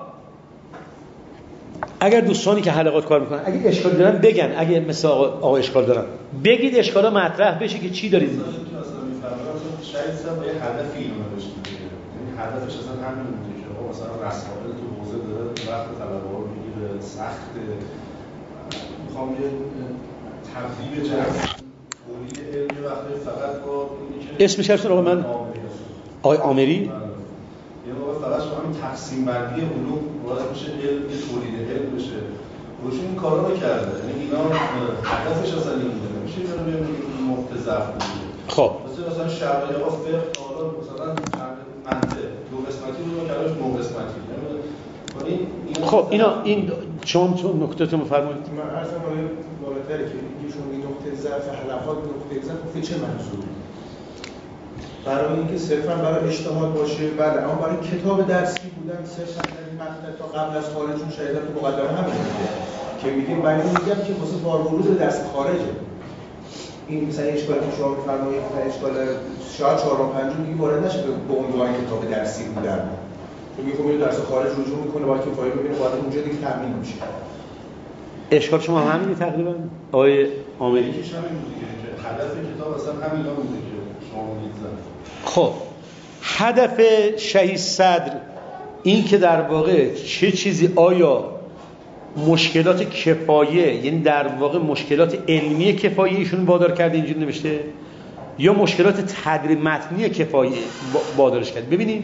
اگر دوستانی که حلقات کار میکنن اگه اشکال دارن بگن، اگه مثل آقا, آقا اشکال دارن بگید، اشکالا مطرح بشه که چی دارید. شاید اصلا به هدفی اینو نوشته دیگه، یعنی هدفش اصلا همین بوده که آقا مثلا رسائل تو حوزه داره وقت طلبه‌ها رو میگیره، سخته، میخوام یه تبدیل جمع تولید علمی وقتی فقط با اسمش هست آقا من آقای عامری، یه موقع فقط شما همین تقسیم بندی علوم باعث میشه علم یه تولید علم بشه. روشون این کارا رو کرده، یعنی اینا هدفش اصلا این بوده، نمیشه اینا رو به نقطه ضعف بگیره. خب مثلا شرعی ها فقه حالا مثلا منطق دو قسمتی رو کلاش نه قسمتی. خب اینا این شما تو نکتهتون بفرمایید. من عرضم بالاتره که اینکه شما این نقطه ضعف حلقات نقطه ضعف به چه منظوری؟ برای اینکه صرفا برای اجتهاد باشه، بله، اما برای کتاب درسی بودن صرفا در این مقطع تا قبل از خارجون شهادت تو مقدمه همین که میگیم، برای میگم که واسه بار ورود درس خارجه. این مثلا اشکالی که شما می‌فرمایید اشکال شاید چهارم پنجم دیگه وارد نشه به عنوان کتاب درسی بودن. چون میگم اینو درس خارج رجوع میکنه با کفایه ببینه باید اونجا دیگه تامین میشه. اشکال شما همینه تقریبا آقای عاملی؟ یکیش همین بود که هدف کتاب اصلا همینا بوده که شما می‌ذارید. خب هدف شهید صدر این که در واقع چه چیزی آیا مشکلات کفایه یعنی در واقع مشکلات علمی کفایه ایشون وادار کرده اینجوری نوشته یا مشکلات تدریس متنی کفایه وادارش کرده. ببینید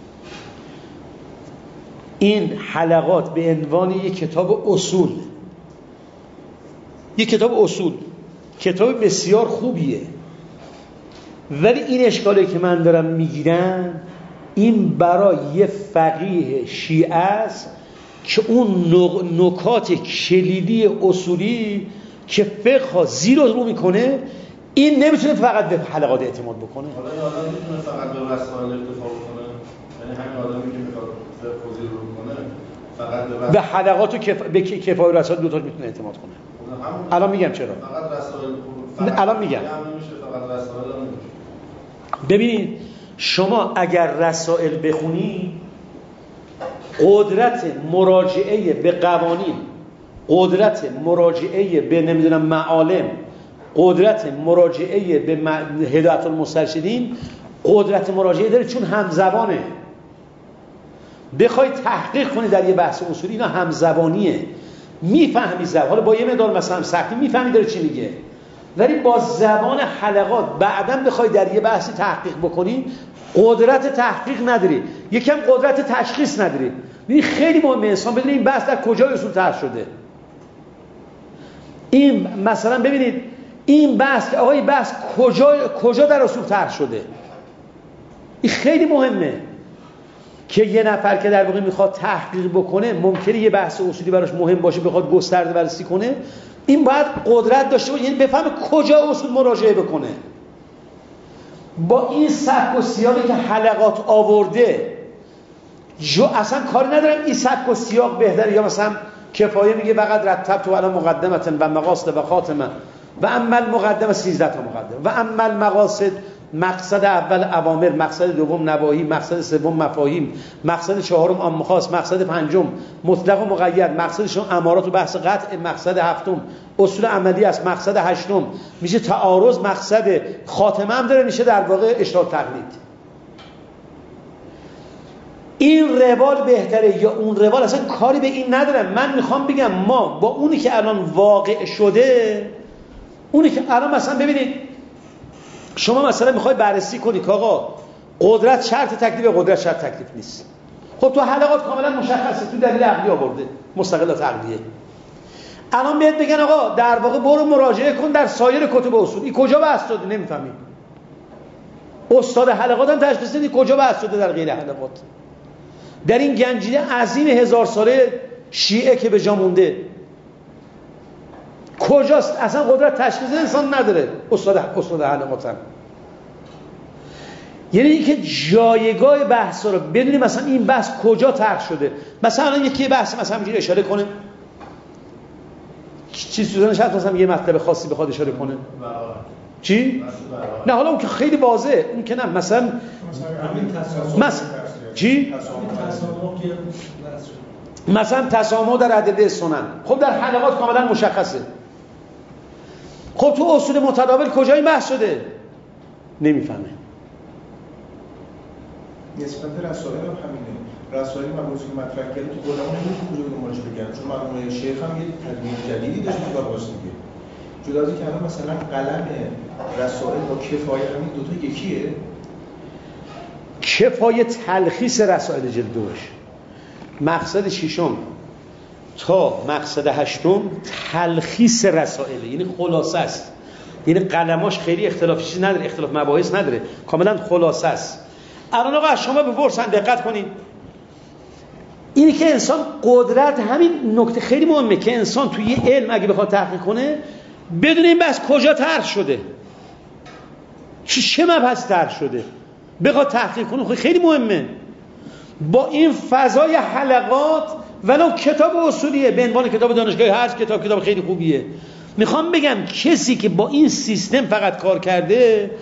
این حلقات به عنوان یک کتاب اصول یک کتاب اصول کتاب بسیار خوبیه، ولی این اشکالی که من دارم میگیرم این برای یه فقیه شیعه است که اون نکات کلیدی اصولی که فقه زیر رو میکنه این نمیتونه فقط به حلقات اعتماد بکنه. حالا این آدم میتونه فقط به رسائل اکتفا بکنه؟ یعنی همین آدمی که میخواد فقه زیر رو بکنه فقط به, به حلقات و کف... به کفایه رسائل دو تا میتونه اعتماد کنه؟ الان میگم چرا. فقط رسائل الان میگم نمیشه، فقط رسائل هم نمیشه. ببینید شما اگر رسائل بخونی قدرت مراجعه به قوانین، قدرت مراجعه به نمیدونم معالم، قدرت مراجعه به هدایت المسترشدین، قدرت مراجعه داره چون همزبانه. بخوای تحقیق کنی در یه بحث اصولی اینا همزبانیه، میفهمی زبان، حالا با یه مقدار مثلا سختی میفهمی داره چی میگه، ولی با زبان حلقات بعداً بخوای در یه بحثی تحقیق بکنی قدرت تحقیق نداری، یکم قدرت تشخیص نداری. ببین خیلی مهمه انسان بدونه این بحث در کجا اصول طرح شده. این مثلا ببینید این بحث که آقا این بحث کجا کجا در اصول طرح شده، این خیلی مهمه که یه نفر که در واقع میخواد تحقیق بکنه ممکنه یه بحث اصولی براش مهم باشه بخواد گسترده بررسی کنه، این باید قدرت داشته باشه یعنی بفهمه کجا اصول مراجعه بکنه. با این سبک و سیاقی که حلقات آورده جو اصلا کاری ندارم این سبک و سیاق بهتره یا مثلا کفایه میگه فقط رتبت و علی مقدمه و مقاصد و خاتمه و اما المقدمه سیزده تا مقدمه و اما المقاصد مقصد اول اوامر، مقصد دوم نواهی، مقصد سوم مفاهیم، مقصد چهارم عام خاص، مقصد پنجم مطلق و مقید، مقصدشون امارات و بحث قطع، مقصد هفتم اصول عملی است، مقصد هشتم میشه تعارض، مقصد خاتمه هم داره میشه در واقع اشراط تقلید. این روال بهتره یا اون روال اصلا کاری به این ندارم. من میخوام بگم ما با اونی که الان واقع شده، اونی که الان مثلا ببینید شما مثلا میخوای بررسی کنی که آقا قدرت شرط تکلیف، قدرت شرط تکلیف نیست. خب تو حلقات کاملا مشخصه، تو دلیل عقلی آورده مستقلات عقلیه. الان بهت بگن آقا در واقع برو مراجعه کن در سایر کتب اصول، این کجا بحث شده نمیفهمی. استاد حلقات هم تشخیص ندی کجا بحث شده در غیر حلقات. در این گنجینه عظیم هزار ساله شیعه که به جا مونده کجاست؟ اصلا قدرت تشخیص انسان نداره استاد استاد حلقات هم. یعنی اینکه جایگاه بحث رو بدونی مثلا این بحث کجا طرح شده. مثلا یکی بحث مثلا اینجوری اشاره کنه چیز سوزن شاید مثلا یه مطلب خاصی بخواد اشاره کنه چی؟ نه حالا اون که خیلی واضحه، اون که نه مثلا مثلا چی؟ مثلا تسامح در ادله سنن، خب در حلقات کاملا مشخصه. خب تو اصول متداول کجا این بحث شده؟ نمیفهمه. نسبت رسائل هم همینه. رسائل مباحثی که مطرح کردی تو علما نمیشه کجا به مراجعه بگن، چون مرحوم شیخ هم یه تدوین جدیدی داشت که باز دیگه. جدا از اینکه الان مثلا قلم رسائل با کفایه همین دو تا یکیه. کفایه تلخیص رسائل جلد دوش، مقصد ششم تا مقصد هشتم تلخیص رسائل، یعنی خلاصه است. یعنی قلماش خیلی اختلاف چیزی نداره، اختلاف مباحث نداره، کاملا خلاصه است. الان آقا از شما بپرسن دقت کنید، اینی که انسان قدرت، همین نکته خیلی مهمه که انسان توی یه علم اگه بخواد تحقیق کنه بدون این بحث کجا طرح شده، چه چه مبحث طرح شده، بخواد تحقیق کنه خیلی مهمه. با این فضای حلقات ولو کتاب اصولیه به عنوان کتاب دانشگاهی هست، کتاب کتاب خیلی خوبیه، میخوام بگم کسی که با این سیستم فقط کار کرده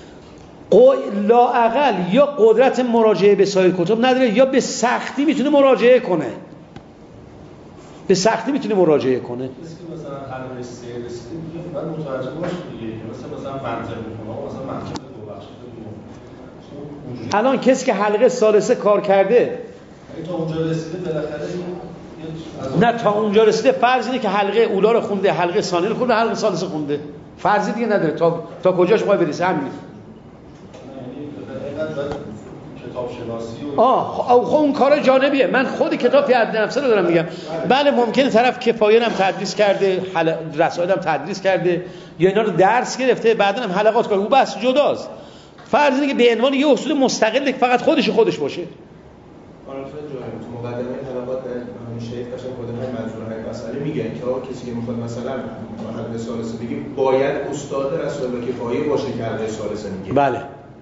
لااقل یا قدرت مراجعه به سایر کتب نداره یا به سختی میتونه مراجعه کنه، به سختی میتونه مراجعه کنه. کسی که مثلا حلقه سه رسیده دیگه باید متوجه باشه دیگه، مثلا مثلا منطق میکنه، مثلا منطق دو بخش دو. الان کسی که حلقه ثالثه کار کرده یعنی تا اونجا رسیده بالاخره نه تا اونجا رسیده فرض اینه که حلقه اولا رو خونده، حلقه ثانی رو خونده، حلقه ثالثه خونده، فرضی دیگه نداره. تا تا کجاش باید برسه همین. کتاب شناسی و آه خب اون کار جانبیه. من خود کتاب فیعت نفسه رو دارم میگم. بله ممکنه طرف کفایه هم تدریس کرده، حل... رسائل هم تدریس کرده یا اینا رو درس گرفته بعداً هم حلقات کنه، اون بحث جداست. فرض اینه که به عنوان یه اصول مستقل فقط خودش خودش باشه. آنفر جایی تو مقدمه طلبات همین شیخ قشنگ خودمون منظورهای مسئله میگن که آقا کسی که میخواد مثلا حلقه ثالثه بگه باید استاد رسائل کفایه باشه که حلقه ثالثه میگه. بله.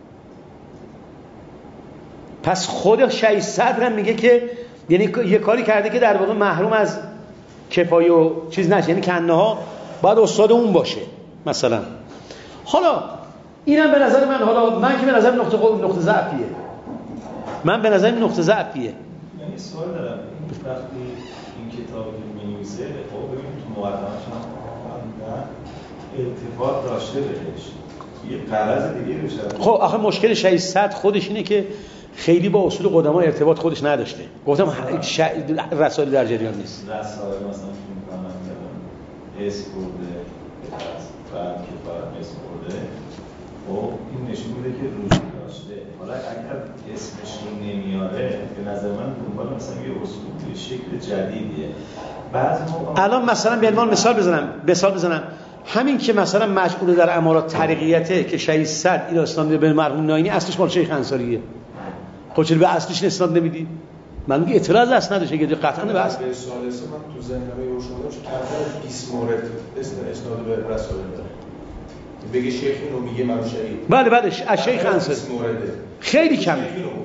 پس خود شیخ صدر هم میگه که یعنی یه کاری کرده که در واقع محروم از کفایه و چیز نشه، یعنی کنه ها باید استاد اون باشه مثلا. حالا اینم به نظر من، حالا من که به نظر نقطه نقطه ضعفیه، من به نظر نقطه ضعفیه. من یه سوال دارم. وقتی این کتابی که می‌نویسه خب ببینید تو مقدمه‌اش هم التفات داشته بهش یه غرض دیگه روشه. خب آخه مشکل شیخ صدر خودش اینه که خیلی با اصول قدما ارتباط خودش نداشته. گفتم ش... رسائل در جریان نیست. رسائل مثلا فکر می‌کنم که اسم برده بعد که فقط اسم برده خب این نشون میده که روشی داشته. حالا اگر اسمش رو نمیاره به نظر من دنبال مثلا یه اصول یه شکل جدیدیه. بعضی موقع الان مثلا به عنوان مثال بزنم مثال بزنم همین که مثلا مشغول در امارات طریقیته که شیخ صدر این اسناد میده به مرحوم ناینی، اصلش مال شیخ انصاریه. خب چرا به اصلش اسناد نمیدی؟ من میگم اعتراض اصلا نداره که قطعا به اصل به ثالثه من تو ذهنم روشن شد که کمتر بیست مورد اسم اسناد به رسائل داره. بگه شیخ اینو میگه من شهید. بله بله از شیخ انصاری خیلی کمه.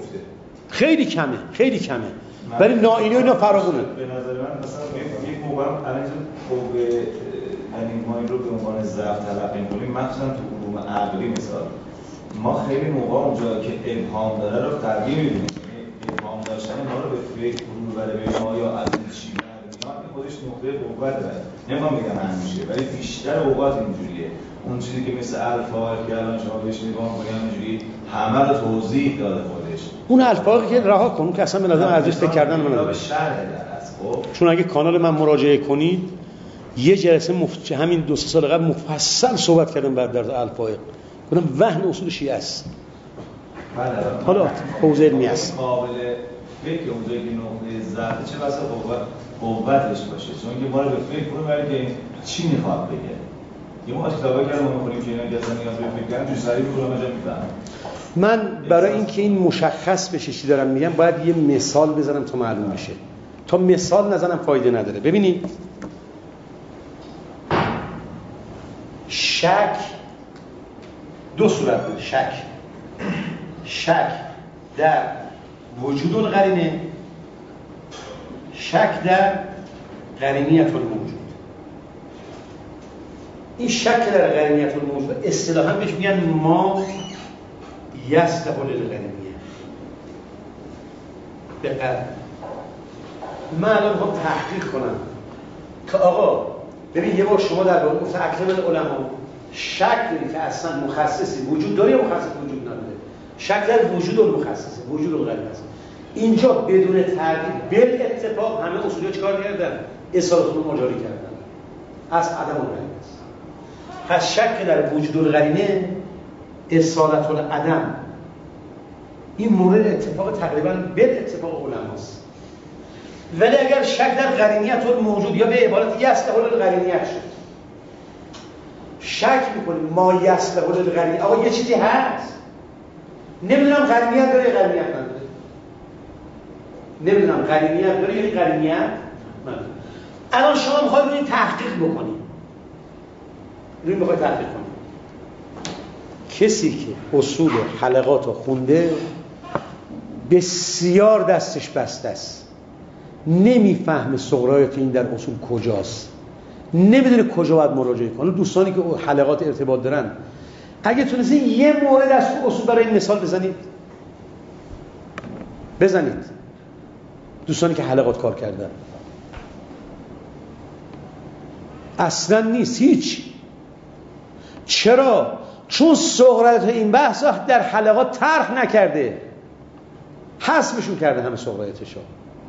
خیلی کمه خیلی کمه. برای ناینی و اینا فراوونه. به نظر من مثلا یک موقع الان خب یعنی ما این رو به عنوان ضعف تلقی می‌کنیم، مخصوصا تو علوم عقلی مثلا ما خیلی موقع اونجا که ابهام داره رو قوی می‌بینیم. ابهام داشتن ما رو به فکر فرو ببره به ما یا از چی اینا خودش نقطه قوت داره. نمی‌خوام بگم همیشه ولی بیشتر اوقات اینجوریه. اون چیزی که مثل الفاظ که الان شما بهش نگاه کنید اینجوری همه رو توضیح داده خودش. اون الفاظی که رها کن که اصلا به نظر ارزش فکر کردن من به شرح درس. خب چون اگه کانال من مراجعه کنید یه جلسه مفت همین دو سه سال قبل مفصل صحبت کردم بر درس الفاظ. گفتم وهن اصول شیعه است. حالا حوزه علمی است. قابل فکر اونجایی که نقطه ضعف چه واسه قوت قوتش باشه. چون که ما رو به فکر کنیم که چی میخواد بگه. یه ما کتابا که ما می‌خونیم که اینا کسا نیاز به فکر کردن جزئی رو کلا جا می‌فهمن. من برای اینکه این مشخص بشه چی دارم میگم باید یه مثال بزنم تا معلوم بشه. تا مثال نزنم فایده نداره. ببینید شک دو صورت داره. شک شک در وجود القرینه، شک در قرینیت الموجود. این شک در قرینیت الموجود اصطلاحاً بهش میگن ما یصلح للقرینیه. دقت من الان میخوام تحقیق کنم که آقا ببین یه بار شما در واقع گفت اکرم العلماء شک داری که اصلا مخصصی وجود داره یا مخصص وجود نداره. شک در وجود المخصصه، وجود القرینه است. اینجا بدون تردید بل اتفاق همه اصولی چیکار کردن؟ اصالت المجاری کردن از عدم القرینه است. پس شک در وجود القرینه اصالت العدم این مورد اتفاق تقریبا بل اتفاق علماست. ولی اگر شک در قرینیت الموجود یا به عبارت یصلح للقرینیت شد، شک میکنیم ما یصلح للقرینیت، آقا یه چیزی هست نمیدونم قرینیت داره یا قرینیت نداره، نمیدونم قرینیت داره یا قرینیت نداره. الان شما میخواید روی این تحقیق بکنید، روی این میخواید تحقیق کنید. کسی که اصول حلقات رو خونده بسیار دستش بسته است، نمیفهمه سقراط این در اصول کجاست، نمیدونه کجا باید مراجعه کنه. دوستانی که حلقات ارتباط دارن اگه تونستین یه مورد از اصول برای این مثال بزنید بزنید دوستانی که حلقات کار کردن. اصلا نیست هیچ. چرا؟ چون سقراط این بحث در حلقات طرح نکرده، حذفشون کرده همه سقراطشا.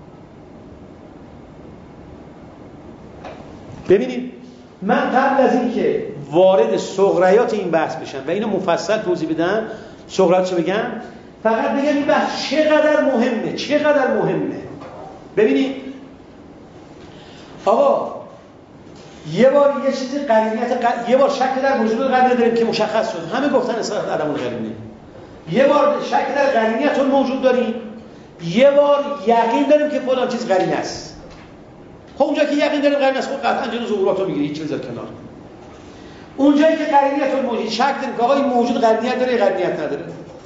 ببینید من قبل از این که وارد سقراط این بحث بشم و اینو مفصل توضیح بدم، سقراط چه بگم؟ فقط بگم این بحث چقدر مهمه، چقدر مهمه. ببینید آقا یه بار یه چیزی قرینیت ق... یه بار شک در وجود قرینه داریم که مشخص شد، همه گفتن اصالت عدم القرینه. یه بار شک در قرینیت موجود داریم، یه بار یقین داریم که فلان چیز قرینه است. خب اونجا که یقین داریم قرینه است، خب قطعا جلو ظهورات رو میگیره، هیچ چیز کنار. اونجایی که قرینیت موجود شک داریم که آقا این موجود قرینیت داره یا قرینیت نداره.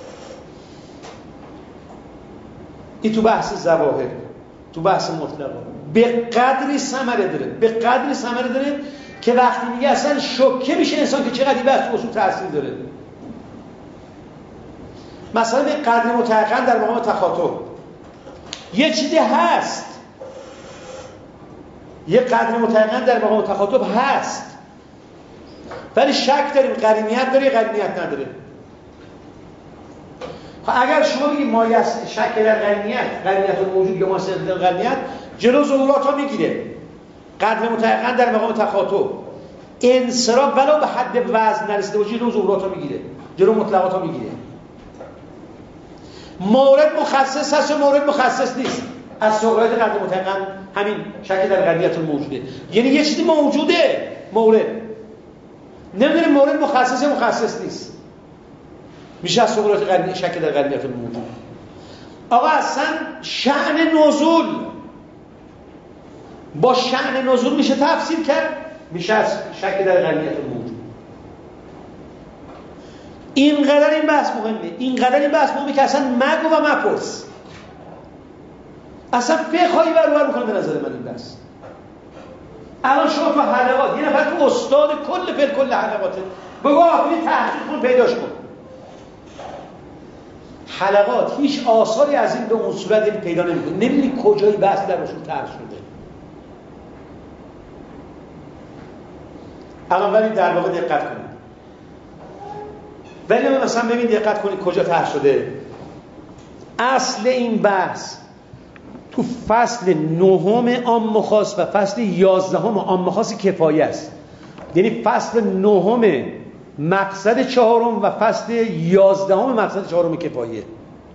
این تو بحث ظواهر، تو بحث مطلقه به قدری ثمره داره، به قدری ثمره داره که وقتی میگه اصلا شوکه میشه انسان که چقدر این بحث اصول تاثیر داره. مثلا به قدر متحقن در مقام تخاطب یه چیزی هست، یه قدر متحقن در مقام تخاطب هست ولی شک داریم قرینیت داره یا قرینیت نداره. اگر شما بگید مایه شک در قرینیت، قرینیت موجود یا مایه در قرینیت، جلو ظهورات ها میگیره. قدر متحقن در مقام تخاطب انصراف ولو به حد وزن نرسیده باشه جلو ظهورات ها میگیره، جلو مطلقات ها میگیره. مورد مخصص هست و مورد مخصص نیست. از سقراط قدر متحقن همین شک در قرینیت موجوده، یعنی یه چیزی موجوده مورد، نمیدونیم مورد مخصص یا مخصص نیست، میشه از سقراط قرینیت شک در قرینیت موجود. آقا اصلا شأن نزول با شأن نزول میشه تفسیر کرد، میشه از شک در قرینیت موجود. اینقدر این بحث مهمه، اینقدر این بحث مهمه که اصلا مگو و مپرس، اصلا فقهی برابر میکنه به نظر من این بحث. الان شما تو حلقات یه نفر که استاد کل فل کل حلقاته بگو آخری تحقیق کن پیداش کن. حلقات هیچ آثاری از این به اون صورت پیدا نمیکنه، نمیدونی کجایی بحث در اصول طرح شده. الان ولی در واقع دقت کنید، ولی مثلا ببین دقت کنید کجا طرح شده. اصل این بحث تو فصل نهم عام خاص و فصل یازدهم عام خاص کفایه است. یعنی فصل نهم مقصد چهارم و فصل یازدهم مقصد چهارم کفایه.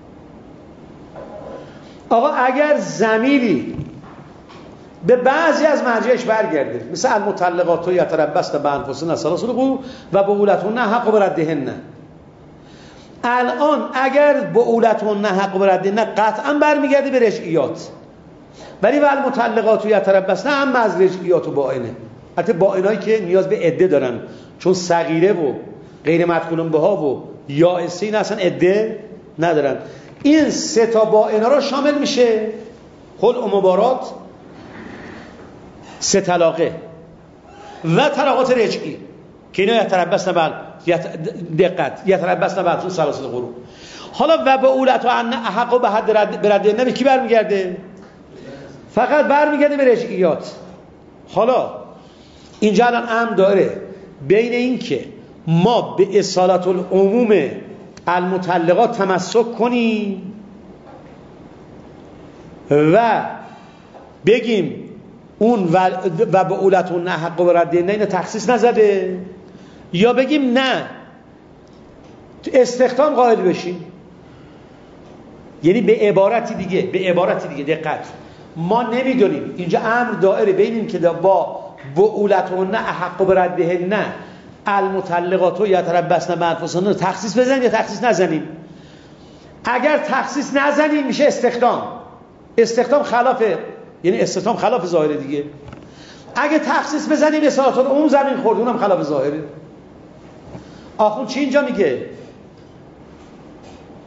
آقا اگر ضمیری به بعضی از مرجعش برگرده، مثل المطلقات یتربصن بانفسهن ثلاث قروء و بعولتهن حق بردهن، الان اگر بعولتهن حق بردهن قطعا برمیگرده به رجعیات، ولی و المطلقات یتربصن هم از رجعیات و باینه، البته باینایی که نیاز به عده دارن، چون صغیره و غیر مدخول بها و یائسه این اصلا عده ندارن. این سه تا بائنا را شامل میشه خلع و مبارات، سه طلاقه و طلاقات رجعی که اینا یتربصن بعد دقت یتربصن بعد ثلاث قروء. حالا و بعولتهن حق به حد بردهن به کی برمیگرده؟ فقط برمیگرده به رجعیات. حالا اینجا الان امر داره بین این که ما به اصالت العموم المطلقات تمسک کنیم و بگیم اون و بعولتهن حق بردهن اینو تخصیص نزده، یا بگیم نه استخدام قائل بشیم. یعنی به عبارتی دیگه، به عبارتی دیگه دقت، ما نمیدونیم اینجا امر دائره بین این که با بعولتهن حق بردهن المطلقات یتربصن بانفسهن تخصیص بزنیم یا تخصیص نزنیم. اگر تخصیص نزنیم میشه استخدام. استخدام خلاف، یعنی استخدام خلاف ظاهره دیگه. اگه تخصیص بزنیم اصالت العموم زمین خورد، اونم خلاف ظاهره. آخون چی اینجا میگه؟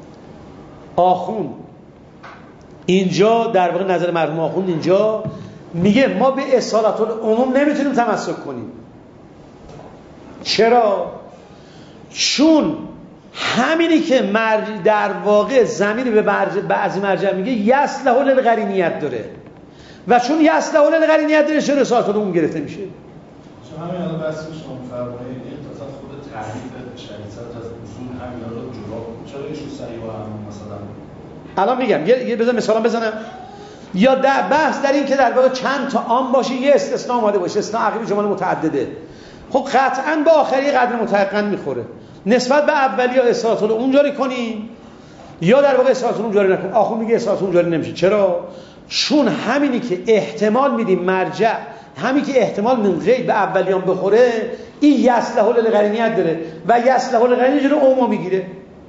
آخون اینجا در واقع نظر مرحوم آخوند اینجا میگه ما به اصالت العموم نمیتونیم تمسک کنیم. چرا؟ چون همینی که مرج در واقع ضمیر به بعضی مرجع میگه یصلح للقرینیت داره و چون یصلح للقرینیت داره چرا اصالت العموم گرفته میشه؟ چون همین الان بحث شما می‌فرمایید این اصلا خود تعریف شریعت از اصول همین رو جدا چرا ایشون صحیح و هم مثلا الان میگم یه, یه بذار مثالا بزنم. یا در بحث در این که در واقع چند تا عام باشه یه استثناء اومده باشه، استثناء عقیب جمله متعدده، خب قطعاً به آخری قدر متيقن میخوره. نسبت به اولیا اصالت العموم جاری کنیم یا در واقع اصالت العموم جاری نکنیم. آخر میگه اصالت العموم جاری نمیشه. چرا؟ چون همینی که احتمال میدیم مرجع، همین که احتمال من غیب به اولیان بخوره، این یصلح للقرینیت داره و یصلح للقرینیت رو عموم میگیره.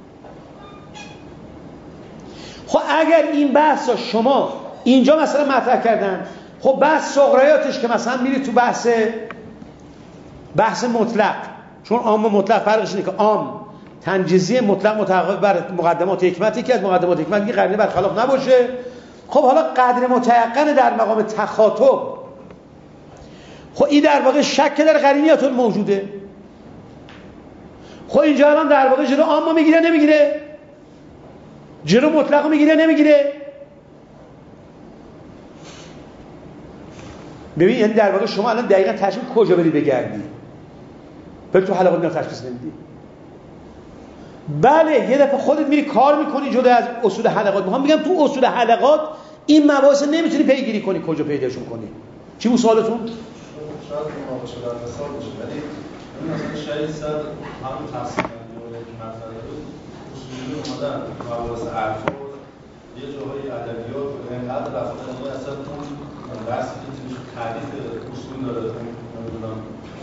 خب اگر این بحث شما اینجا مثلا مطرح کردن، خب بحث صغرایاتش که مثلا میری تو بحث بحث مطلق، چون عام و مطلق فرقش اینه که عام تنجیزی، مطلق متعاقب بر مقدمات حکمتی که از مقدمات حکمت که قرینه برخلاف نباشه. خب حالا قدر متيقن در مقام تخاطب، خب این در واقع شک در قرینیات موجوده. خب اینجا الان در واقع جلو عام میگیره نمیگیره؟ جلو مطلق میگیره نمیگیره؟ ببین یعنی در واقع شما الان دقیقاً تشخیص کجا بری بگردی؟ ببین تو حلقات میاد تشخیص نمیدی. بله یه دفعه خودت میری کار میکنی جدا از اصول حلقات. میخوام بگم تو اصول حلقات این مباحث نمیتونی پیگیری کنی کجا پیداشون کنی. چی بود سوالتون؟ شاید مناقشه در مثال باشه ولی این مثلا شاید صد همون تفسیر کننده که مسئله اصولی اومدن مباحث الفاظ یه جاهای ادبیات انقدر رفتن این اصلا اون بحثی که توش تعریف اصول داره نمیدونم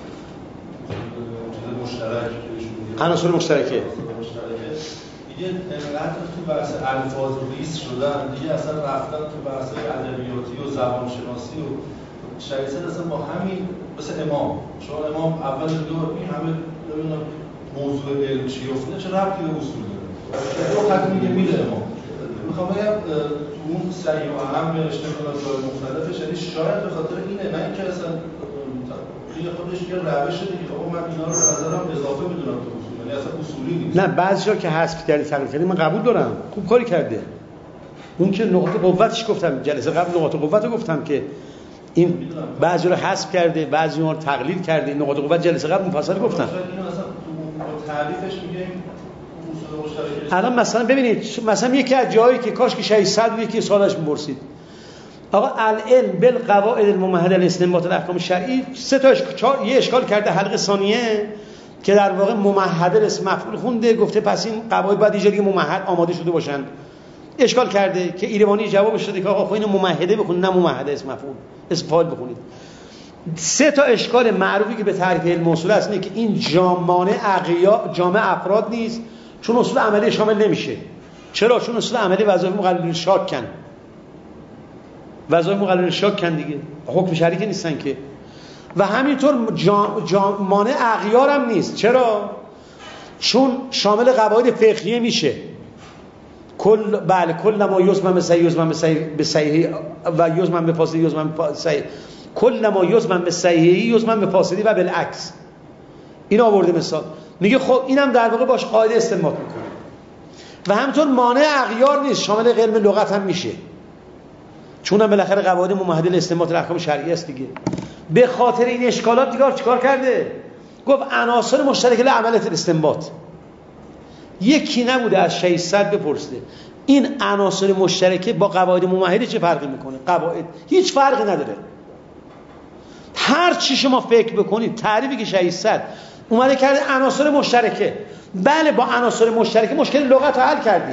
چیز مشترک عناصر مشترکه مشترکه دیگه انقدر تو بحث الفاظ ریز شدن دیگه اصلا رفتن تو بحث ادبیاتی و زبانشناسی و شریعت اصلا با همین مثل امام شما امام اول دیگه این همه نمیدونم موضوع علم چی افتاده چه ربطی به اصول داره رو خط میگه میره امام. میخوام بگم تو اون صحیح و اهم نوشته کنن جای مختلفش یعنی شاید به خاطر اینه نه اینکه اصلا این خودش یه روشه دیگه خب من اینا رو به نظرم اضافه میدونم تو اصول یعنی اصلا اصولی نیست. نه بعضی‌ها که حذف کردی تغییر کردی من قبول دارم، خوب کاری کرده. اون که نقطه قوتش گفتم جلسه قبل نقطه قوت رو گفتم که این بعضی رو حذف کرده بعضی رو تقلیل کرده. نقاط قوت جلسه قبل مفصل گفتم. اینو اصلا تو تعریفش میگیم اصول مشترک. الان مثلا ببینید مثلا یکی از جایی که کاش که شهید بود یکی سوالش می‌پرسید آقا العلم بالقواعد الممهده لاستنباط الاحکام الشرعی سه تا چهار یه اشکال کرده حلقه ثانیه که در واقع ممهده اسم مفعول خونده گفته پس این قواعد باید یه جوری ممهد آماده شده باشن. اشکال کرده که ایروانی جوابش داده که آقا خب اینو ممهده بخونید نه ممهده اسم مفعول اسم فاعل بخونید. سه تا اشکال معروفی که به تعریف علم اصول است اینه که این جامعه اقیا جامعه افراد نیست چون اصول عملی شامل نمیشه. چرا؟ چون اصول عملی وظایف مقلل شاک کن وظایف مقلل شاک کن دیگه حکم شرعی که نیستن که. و همینطور جام... جامعه اغیار هم نیست. چرا؟ چون شامل قواعد فقهیه میشه. کل بله کل ما یزمن به صحیح یزمن به صحیح و یزمن به فاسد یزمن به صحیح کل ما یزمن به صحیح یزمن به فاسدی و بالعکس. این آورده مثال میگه خب اینم در واقع باش قاعده استنباط میکنه. و همینطور مانع اغیار نیست شامل علم لغت هم میشه چون هم بالاخره قواعد ممهده لاستنباط الاحکام شرعی است دیگه. به خاطر این اشکالات دیگه چیکار کرده؟ گفت عناصر مشترک لعملیات الاستنباط. یکی نبوده از ششصد بپرسه این عناصر مشترکه با قواعد ممهده چه فرقی میکنه؟ قواعد هیچ فرقی نداره. هر چی شما فکر بکنید تعریفی که ششصد اومده کرده عناصر مشترکه. بله با عناصر مشترکه مشکل لغت رو حل کردی.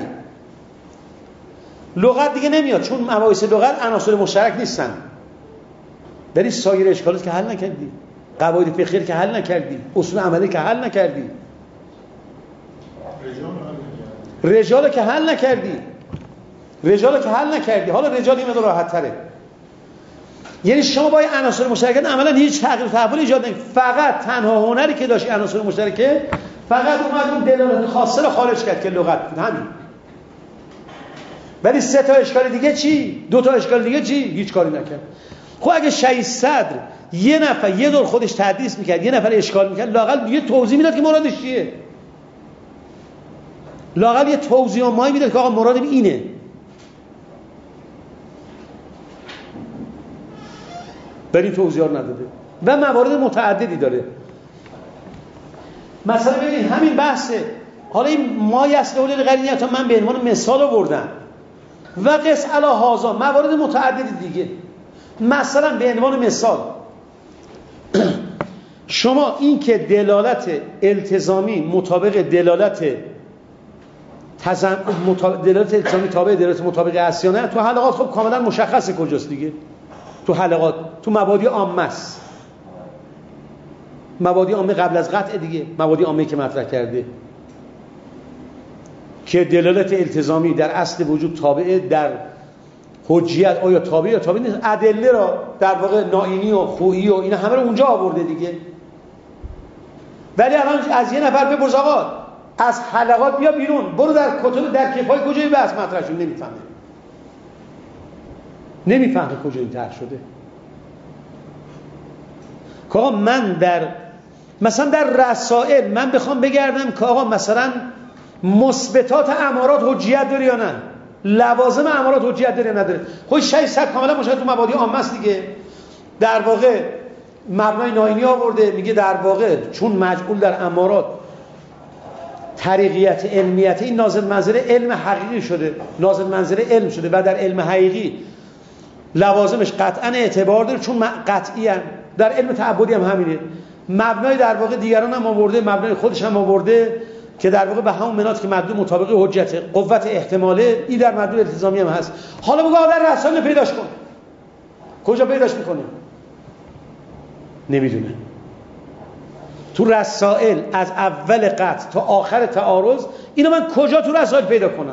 لغت دیگه نمیاد چون مباحث لغت عناصر مشترک نیستن. ولی سایر اشکالات که حل نکردی، قواعد فقهی که حل نکردی، اصول عملی که حل نکردی، رجال که حل نکردی رجال که حل نکردی حالا رجال این راحت تره. یعنی شما با عناصر مشترکات عملا هیچ تغییر تحول ایجاد نمی‌کنه. فقط تنها هنری که داشت عناصر مشترکه فقط اومد اون دلالت خاصه رو خارج کرد که لغت بود همین. ولی سه تا اشکال دیگه چی؟ دو تا اشکال دیگه چی؟ هیچ کاری نکرد. خب اگه شهید صدر یه نفر یه دور خودش تدریس میکرد، یه نفر اشکال میکرد، لااقل یه توضیح میداد که مرادش چیه، لااقل یه توضیح و مایی میداد که آقا مرادم اینه. برای توضیحات نداده و موارد متعددی داره. مثلا ببینید همین بحثه، حالا این ما یسلول القرینیه تا من به عنوان مثال آوردم و قس علی هذا موارد متعددی دیگه. مثلا به عنوان مثال شما این که دلالت التزامی مطابق دلالت تزم... مطابق... دلالت التزامی تابع دلالت مطابق عصیانه تو حلقات خب کاملا مشخصه کجاست دیگه. تو حلقات تو مبادی عامه است، مبادی عامه قبل از قطع دیگه، مبادی عامه که مطرح کرده که دلالت التزامی در اصل وجود تابعه، در حجیت آیا تابع یا تابع نیست، ادله را در واقع نائینی و خویی و اینا همه رو اونجا آورده دیگه. ولی الان از یه نفر بپرس آقا از حلقات بیا بیرون، برو در کتب در کفای کجای بحث مطرح شده، نمیفهمه نمیفهمه کجا این طرح شده. که آقا من در مثلا در رسائل من بخوام بگردم که آقا مثلا مثبتات امارات حجیت داره یا نه، لوازم امارات حجیت داره یا نداره، خب شیء صد کاملا مشاهده تو مبادی عامه است دیگه. در واقع مبنای نائینی آورده، میگه در واقع چون مجعول در امارات طریقیت علمیت، این نازل منزله علم حقیقی شده، نازل منزله علم شده و در علم حقیقی لوازمش قطعا اعتبار داره چون قطعی هم. در علم تعبدی هم همینه. مبنای در واقع دیگران هم آورده، مبنای خودش هم آورده که در واقع به همون مناط که مدلول مطابق حجت قوت احتماله، این در مدلول التزامی هم هست. حالا بگو در رسائل پیداش کن، کجا پیداش میکنه؟ نمیدونه. تو رسائل از اول قطع تا آخر تعارض اینو من کجا تو رسائل پیدا کنم؟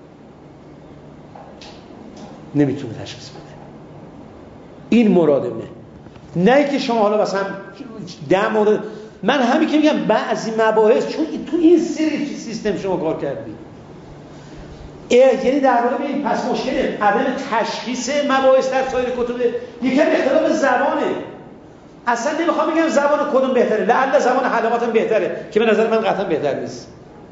نمیتونه تشخیص بده. این مرادمه. نه که شما حالا مثلا ده مورد، من همین که میگم بعضی مباحث چون تو این سری سیستم شما کار کردی، یعنی در واقع ببین پس مشکل عدم تشخیص مباحث در سایر کتب یکم اختلاف زبانه. اصلا نمیخوام بگم زبان کدوم بهتره، لعل زبان حلقاتم بهتره که به نظر من قطعا بهتر نیست.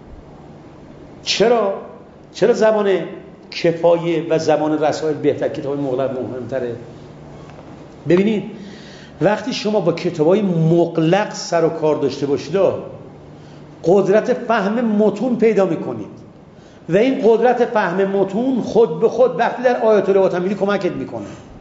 چرا؟ چرا زبان کفایه و زبان رسائل بهتر، کتاب مغلق مهمتره؟ ببینید وقتی شما با کتابای مغلق سر و کار داشته باشید قدرت فهم متون پیدا میکنید و این قدرت فهم متون خود به خود وقتی در آیات لغات هم میبینی کمکت میکنه.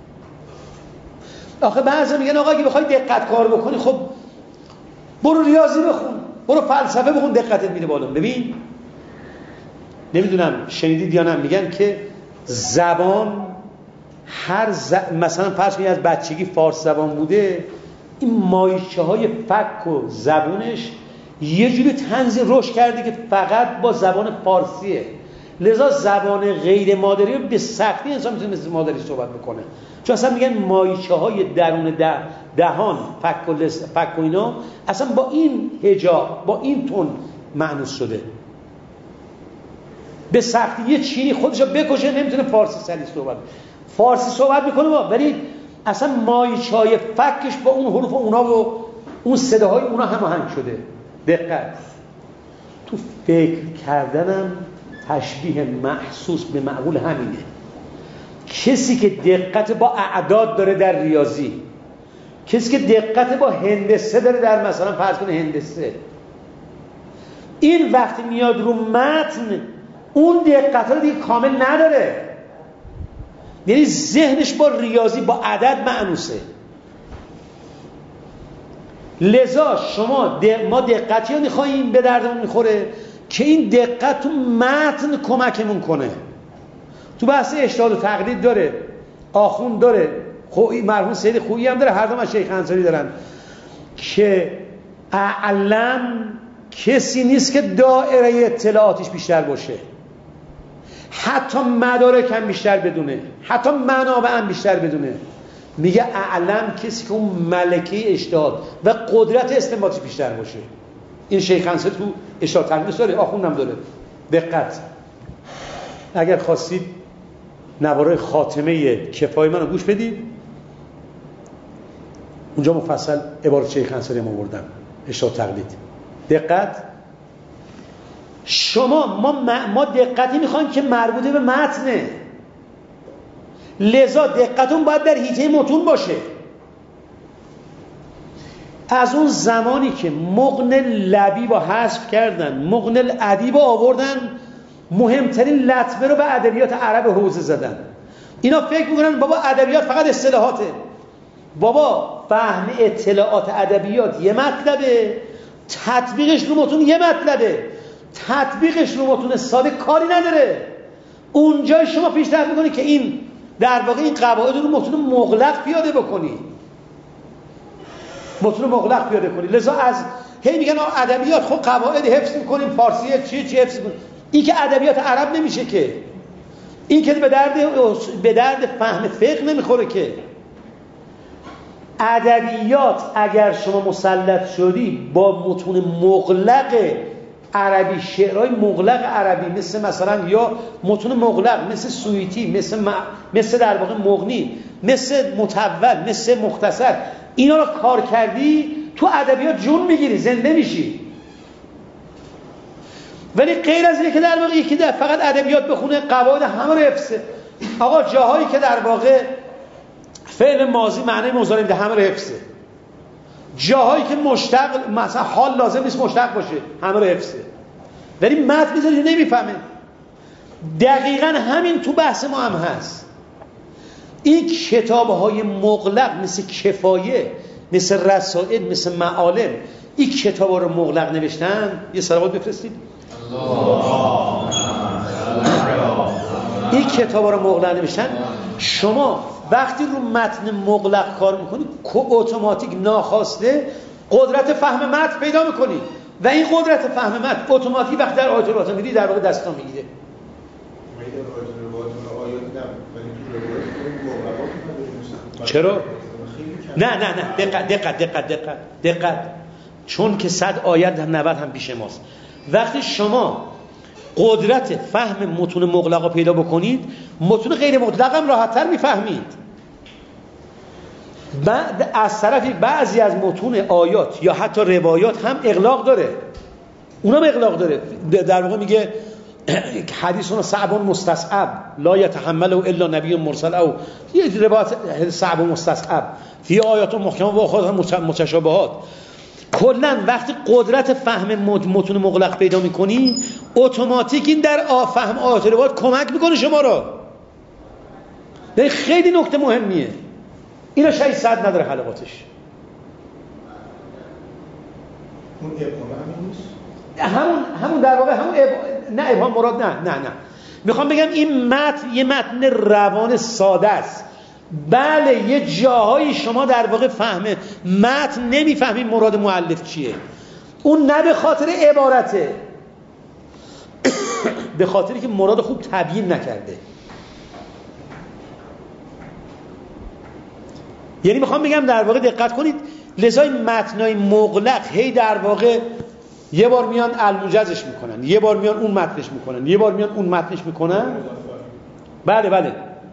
آخه بعضی میگن آقا اگه بخوای دقت کار بکنی خب برو ریاضی بخون، برو فلسفه بخون، دقتت میره بالا. ببین نمیدونم شنیدید یا نه، میگن که زبان هر ز... مثلا فرض کنید از بچگی فارس زبان بوده، این مایچه های فک و زبونش یه جوری طنز رشد کرده که فقط با زبان فارسیه، لذا زبان غیر مادری رو به سختی انسان میتونه مثل مادری صحبت بکنه. چون اصلا میگن مایچه های درون ده... دهان فک و, لس... فک و اینا اصلا با این هجا با این تون معنوس شده. به سختی یه چینی خودش رو بکشه نمیتونه فارسی سلیس صحبت، فارسی صحبت میکنه با، ولی اصلا مایچای فکش با اون حروف اونا و اون صداهای اونا هماهنگ شده. دقت تو فکر کردنم تشبیه محسوس به معقول همینه. کسی که دقت با اعداد داره در ریاضی، کسی که دقت با هندسه داره در مثلا فرض کنه هندسه، این وقتی میاد رو متن اون دقت رو دیگه کامل نداره، یعنی ذهنش با ریاضی با عدد معنوسه. لذا شما ما دقتی رو میخواییم به دردمون میخوره که این دقت تو متن کمکمون کنه. تو بحث اجتهاد و تقلید داره، آخوند داره، خویی مرحوم سید خویی هم داره، هر دوم از شیخ انصاری دارن که اعلم کسی نیست که دایره اطلاعاتش بیشتر باشه، حتی مدارک هم بیشتر بدونه، حتی منابع هم بیشتر بدونه. میگه اعلم کسی که اون ملکه اجتهاد و قدرت استنباطی بیشتر باشه. این شیخ انصاری تو اجتهاد تقلید داره، آخوندم داره. دقت اگر خواستید نوارای خاتمه کفای منو گوش بدید، اونجا مفصل عبارت شیخ انصاری ما آوردم، اشتباه تقلید. دقت شما ما ما دقتی میخوایم که مربوطه به متنه، لذا دقتون باید در حیطه متون باشه. از اون زمانی که مغن لبیب رو حذف کردن، مغن الادیب رو آوردن، مهمترین لطمه رو به ادبیات عرب حوزه زدن. اینا فکر میکنن بابا ادبیات فقط اصطلاحاته. بابا فهم اطلاعات ادبیات یه مطلبه، تطبیقش رو متون یه مطلبه. تطبیقش رو متون ساده کاری نداره. اونجای شما پیشنهاد میکنی که این در واقع این قواعد رو متون مغلق پیاده بکنی، متون مغلق پیاده کنی. لذا از هی میگن ادبیات خب قواعد حفظ میکنیم، فارسی چی چی حفظ میکنیم. این که ادبیات عرب نمیشه که، این که به درد به درد فهم فقه نمیخوره که. ادبیات اگر شما مسلط شدی با متون مغلق عربی، شعرهای مغلق عربی مثل مثلا یا متون مغلق مثل سویتی، مثل م... مثل در واقع مغنی، مثل متول، مثل مختصر، اینا رو کار کردی تو ادبیات جون میگیری، زنده میشی. ولی غیر از اینه که در واقع یکی در فقط ادبیات بخونه قواعد همه رو حفظه. آقا جاهایی که در واقع فعل ماضی معنی مضارع میده همه رو حفظه، جاهایی که مشتق مثلا حال لازم نیست مشتق باشه همه رو حفظه، ولی متن میذاری نمیفهمه. دقیقاً همین تو بحث ما هم هست. این کتاب‌های مغلق مثل کفایه، مثل رسائل، مثل معالم، این کتاب‌ها رو مغلق نوشتن. یه صلوات بفرستید. این کتاب‌ها رو مغلق نوشتن. شما وقتی رو متن مغلق کار میکنی اتوماتیک ناخواسته قدرت فهم متن پیدا میکنی و این قدرت فهم متن اتوماتیک وقتی در آیات الباطن میری در واقع دستا میگیره. چرا؟ نه نه نه دقت دقت دقت دقت دقت چون که صد آیت هم نود هم پیش ماست. وقتی شما قدرت فهم متون مغلق رو پیدا بکنید، متون غیر مطلق هم راحت‌تر میفهمید. بعد از طرفی بعضی از متون آیات یا حتی روایات هم اغلاق داره، اونم اغلاق داره. در واقع میگه حدیثون صعب مستصعب لا يتحمله الا نبی مرسل، او یه روایت صعب مستصعب فی آیات محکمه و خودها متشابهات. کلا وقتی قدرت فهم متون مغلق پیدا میکنی اتوماتیک این در فهم آیات روایات کمک میکنه شما رو. این خیلی نکته مهمیه. اینا شاید صد نداره حلقاتش. اون ابهام همین نیست؟ همون همون در واقع همون اب... نه ابهام مراد نه نه نه میخوام بگم این متن یه متن روان ساده است. بله یه جاهایی شما در واقع فهمه متن نمیفهمی مراد مؤلف چیه، اون نه به خاطر عبارته، به خاطری که مراد خوب تبیین نکرده. یعنی میخوام بگم در واقع دقت کنید، لذا متنای مغلق هی در واقع یه بار میان الموجزش میکنن، یه بار میان اون متنش میکنن، یه بار میان اون متنش میکنن. بله بله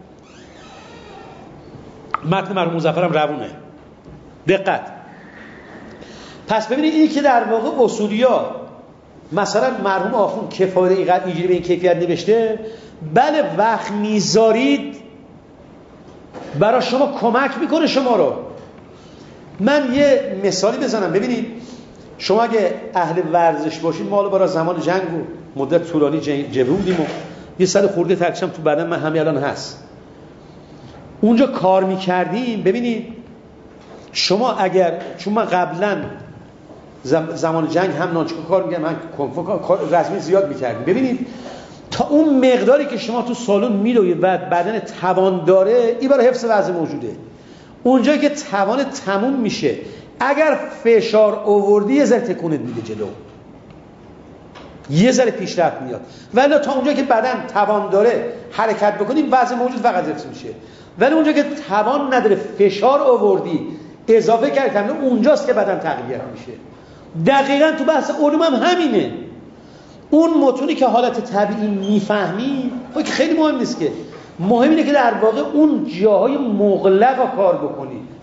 متن مرحوم مظفر هم روونه. دقت. پس ببینید این که در واقع اصولیا مثلا مرحوم آخوند کفایه اینقدر اینجوری به این کیفیت نوشته، بله وقت میذارید برای شما کمک میکنه شما رو. من یه مثالی بزنم. ببینید شما اگه اهل ورزش باشید، ما برای زمان جنگ و مدت طولانی جبهه بودیم و یه صد خورده ترکشم تو بدن من همین الان هست، اونجا کار میکردیم. ببینید شما اگر، چون من قبلا زمان جنگ هم نانچکو کار میگم، من کنفو کار رسمی زیاد میکردیم. ببینید تا اون مقداری که شما تو سالن میدوید و بدن توان داره، این برای حفظ وزن موجوده. اونجایی که توان تموم میشه اگر فشار آوردی یه ذره تکونت میده جلو، یه ذره پیشرفت میاد. ولی تا اونجایی که بدن توان داره حرکت بکنی وزن موجود فقط حفظ میشه. ولی اونجایی که توان نداره فشار آوردی اضافه کردی، اونجاست که بدن تغییر میشه. دقیقاً تو بحث علوم هم همینه. اون متونی که حالت طبیعی میفهمی خب که خیلی مهم نیست که، مهم اینه که در واقع اون جاهای مغلق رو کار بکنی.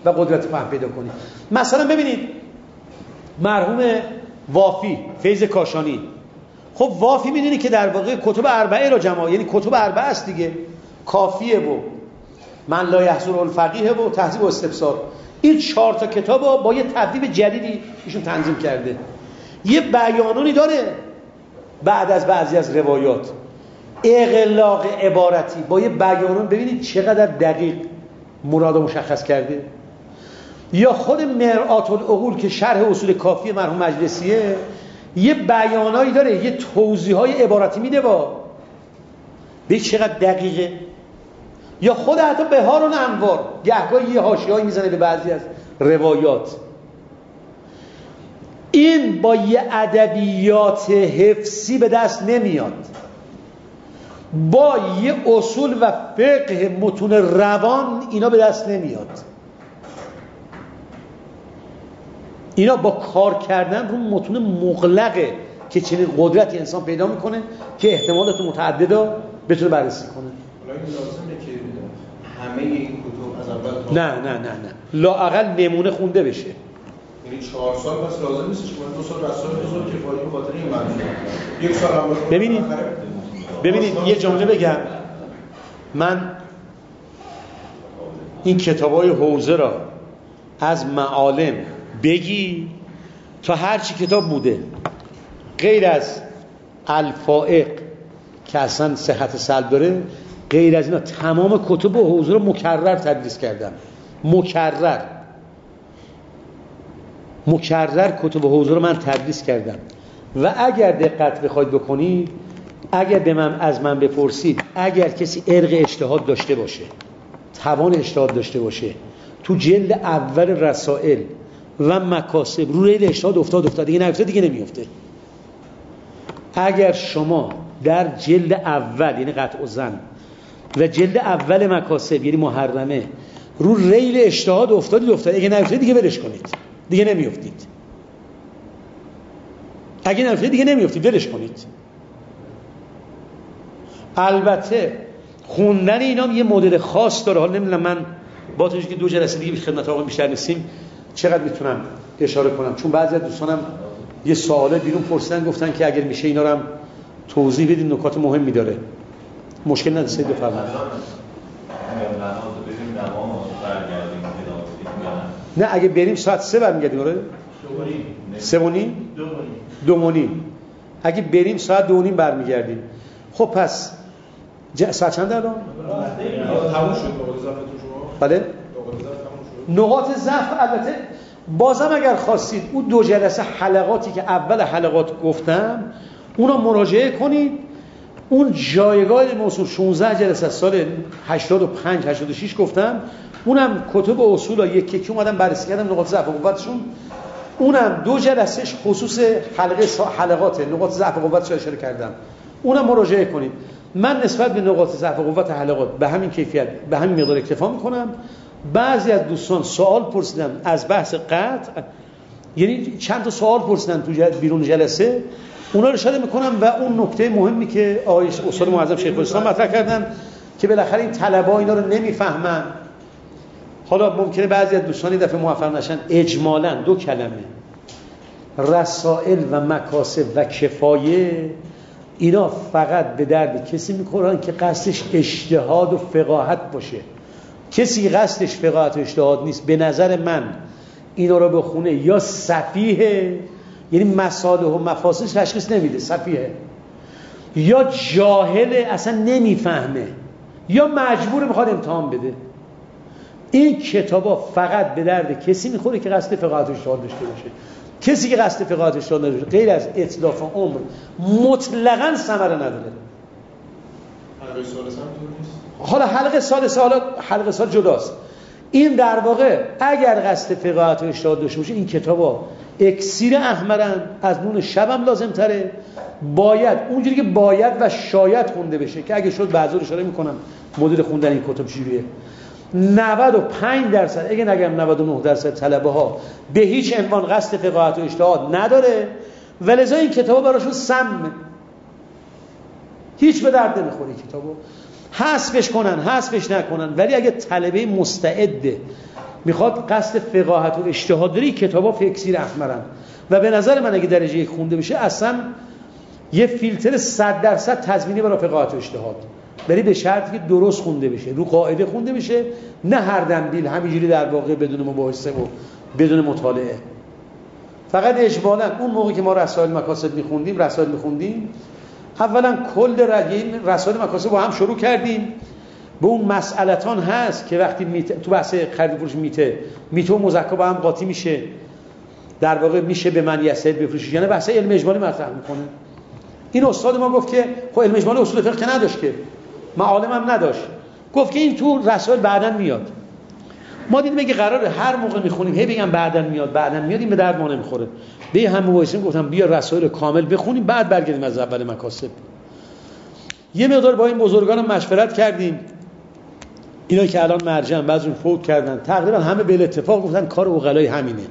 و قدرت فهم پیدا کنید. مثلا ببینید مرحوم وافی فیض کاشانی، خب وافی میدونی که در واقع کتب اربعه را جمع، یعنی کتب اربعه است دیگه، کافیه و من لا یحصر الفقیه و تهذیب و استبصار، این چهار تا کتاب با یه ترتیب جدیدی ایشون تنظیم کرده. یه بیانونی داره بعد از بعضی از روایات، اغلاق عبارتی با یه بیانون، ببینید چقدر دقیق مراد مشخص کرده. یا خود مرآت العقول که شرح اصول کافی مرحوم مجلسیه، یه بیانایی داره، یه توضیحای عبارتی میده با به چقدر دقیقه. یا خود حتی بهار الانوار گهگاهی یه حاشیه‌ای میزنه به بعضی از روایات. این با یه ادبیات حفظی به دست نمیاد، با یه اصول و فقه متون روان اینا به دست نمیاد. اینا با کار کردن رو متون مغلقه که چنین قدرتی انسان پیدا میکنه که احتمالات متعدده بتونه بررسی کنه. حالا این لازمه که همه این کتب از اول تا نه نه نه نه لااقل نمونه خونده بشه. یعنی چهار سال پس لازم نیست که من دو سال رسائل بزرگ کفایی به خاطر این منظور یک سال هم ببینید ببینید یه جمله بگم، من این کتابای حوزه را از معالم بگی تا هرچی کتاب بوده غیر از الفائق که اصلا صحت سلب داره، غیر از اینا تمام کتب حوزه را مکرر تدریس کردم. مکرر مکرر کتب حوزه رو من تدریس کردم. و اگر دقت بخواید بکنید، اگر به من از من بپرسید، اگر کسی ارق اجتهاد داشته باشه، توان اجتهاد داشته باشه، تو جلد اول رسائل و مکاسب رو ریل اجتهاد افتاد افتاد دیگه نیفتاد دیگه نمیفته. اگر شما در جلد اول یعنی قطع الظن و جلد اول مکاسب یعنی محرمه رو ریل اجتهاد افتادید افتاد دیگه نیفتاد دیگه برش کنید، دیگه نمیافتید. اگه نمیافتید دیگه نمیافتید، برش کنید. البته خوندن اینا یه مدل خاص داره. حالا نمیدونم من با توجه که دو جلسه دیگه خدمت آقا بیشتر نیستیم چقدر میتونم اشاره کنم، چون بعضی از دوستانم یه سواله بیرون پرسیدن گفتن که اگر میشه اینا رو هم توضیح بدین، نکات مهمی داره. مشکل نداره سید بفرمایید. نه اگه بریم ساعت سه برمیگردیم. آره سه و نیم دو و نیم اگه بریم ساعت دو و نیم برمیگردیم. خب پس ج... ساعت چند الان؟ تموم شد نقاط ضعفتون شما؟ بله نقاط ضعف. البته بازم اگر خواستید اون دو جلسه حلقاتی که اول حلقات گفتم اونا مراجعه کنید. اون جایگاه موضوع شانزده جلسه سال هشتاد و پنج هشتاد و شش گفتم، اونم کتب اصول ها یک یکی اومدم بررسی کردم نقاط ضعف و قوتشون. اونم دو جلسهش خصوص حلقه حلقات نقاط ضعف و قوتش اشاره کردم، اونم مراجعه کنید. من نسبت به نقاط ضعف و قوت حلقات به همین کیفیت به همین مقدار اکتفا میکنم. بعضی از دوستان سوال پرسیدن از بحث قطع، یعنی چند تا سوال پرسیدن تو جل... بیرون جلسه، اونا رو اشاره میکنم. و اون نکته مهمی که آقای استاد معظم شیخ الاسلام مطرح کردن که بالاخره این طلبا اینا رو نمیفهمن. حالا ممکنه بعضی از دوستان این دفعه موفق نشن. اجمالاً دو کلمه رسائل و مکاسب و کفایه اینا فقط به درد کسی میخورن که قصدش اجتهاد و فقاهت باشه. کسی قصدش فقاهت و اجتهاد نیست، به نظر من اینا رو بخونه یا سفیه، یعنی مصالح و مفاسد تشخیص نمیده، سفیه، یا جاهله اصلا نمیفهمه، یا مجبور میخواد امتحان بده. این کتابا فقط به درد کسی میخوره که قصد فقاهت و اجتهاد داشته باشه. کسی که قصد فقاهت و اجتهاد نداره غیر از اتلاف عمر مطلقاً ثمره نداره. حلقه ثالثه هم طور نیست. حالا حلقه ثالثه حالا حلقه ثالث جداست. این در واقع اگر قصد فقاهت و اجتهاد داشته باشه این کتابا اکسیر احمرن، از نون شبم لازم تره، باید اونجوری که باید و شاید خونده بشه که اگه شد بعضی رو اشاره میکنم مدل خوندن این کتاب چجوریه. نود و پنج درصد اگه نگم نود و نه درصد طلبه ها به هیچ عنوان قصد فقاهت و اجتهاد نداره و لذا این کتاب براشون سمه، هیچ به درد نمیخوره کتابو. حذفش کنن حذفش نکنن، ولی اگه طلبه مستعده میخواد قصد فقاهت و اجتهاد داری، کتابا فکسیر احمرن و به نظر من اگه درجه یک خونده بشه اصلا یه فیلتر صد درصد تضمینی برای فقاهت و اجتهاد، ولی به شرطی که درست خونده بشه، رو قاعده خونده بشه، نه هر دنبیل همینجوری در واقع بدون مباحثه و بدون مطالعه. فقط اجمالا اون موقع که ما رسائل مکاسب میخوندیم رسائل میخوندیم اولا کل رگین رسائل مکاسب با هم شروع کردیم. به اون مسئلتان هست که وقتی میته تو بحث خرید و فروش میته میته و مزکا با هم قاطی میشه، در واقع میشه به من یسد بفروشی، یعنی بحث علم اجمالی مطرح میکنه. این استاد ما گفت که خب علم اجمالی اصول فقه که نداشت، که معالم هم نداشت، گفت که این تو رسائل بعداً میاد. ما دیدیم اگه قراره هر موقع میخونیم هی بگم بعداً میاد بعداً میاد، این به درد ما نمیخوره. به هم مباحثیم گفتم بیا رسائل کامل بخونیم بعد برگردیم از اول مکاسب. یه مقدار با این بزرگان مشورت کردیم، اینا که الان مرجعن بعضیون فوت کردن، تقریبا همه به اتفاق گفتن کار عقلای همینه.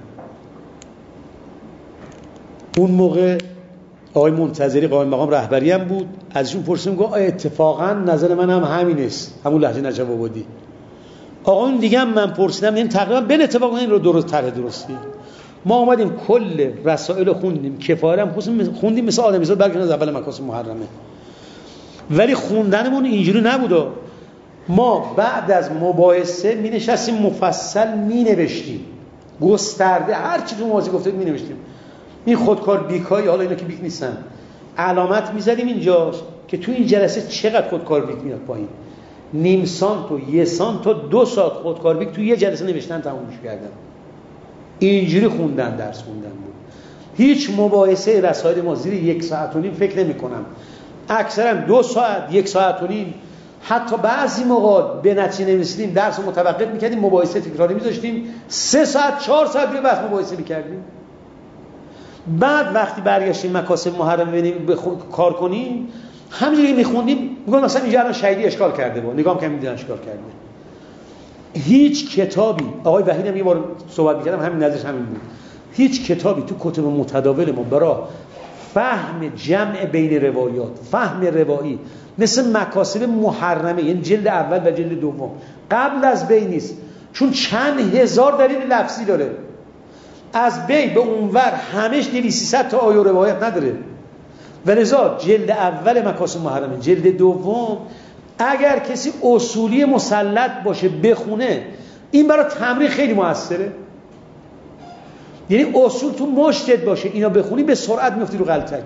اون موقع آقای منتظری قائم مقام رهبری هم بود، ازشون پرسیدم گفت اتفاقا نظر من هم همین است، همون لهجه نجف آبادی. آقایون دیگه هم من پرسیدم، این تقریبا به اتفاق این رو درست طرح درستی. ما اومدیم کل رسائل خوندیم، کفایه هم خوندیم مثل آدمیزاد برگردیم از اول مکاسب محرمه، ولی خوندنمون اینجوری نبود. ما بعد از مباحثه می نشستیم مفصل می نوشتیم، گسترده هر چی تو موضوع گفته می نوشتیم. این خودکار بیکایی، حالا اینا که بیک نیستن، علامت می زدیم اینجا که تو این جلسه چقدر خودکار بیک میاد پایین. نیم سانت و یه سانت تا دو ساعت خودکار بیک تو یه جلسه نوشتن تمومش کردن. اینجوری خوندن، درس خوندن بود. هیچ مباحثه رسائل ما زیر یک ساعت و نیم فکر نمی کنم، اکثرا دو ساعت، یک ساعت و نیم، حتی بعضی موقع به نتیجه نمی‌رسیدیم درس رو متوقف می‌کردیم، مباحثه تکراری می‌ذاشتیم، سه ساعت چهار ساعت روی بحث مباحثه می‌کردیم. بعد وقتی برگشتیم مکاسب محرمه ببینیم کار کنیم، همینجوری می‌خوندیم میگم مثلا اینجا الان شهیدی اشکال کرده بود، نگام کمی دیدن اشکال کرده. هیچ کتابی، آقای وحید هم یه بار صحبت می‌کردم همین نظرش همین بود، هیچ کتابی تو کتب متداول ما برای فهم جمع بین روایات، فهم روایی مثل مکاسب محرمه، یعنی جلد اول و جلد دوم قبل از بی نیست، چون چند هزار دلیل لفظی داره. از بی به اونور همش دویست سیصد تا آیه و روایت نداره، ولذا جلد اول مکاسب محرمه، جلد دوم اگر کسی اصولی مسلط باشه بخونه، این برای تمرین خیلی موثره. یعنی اصول تو مشتت باشه، اینا بخونی به سرعت میفتی رو غلطک.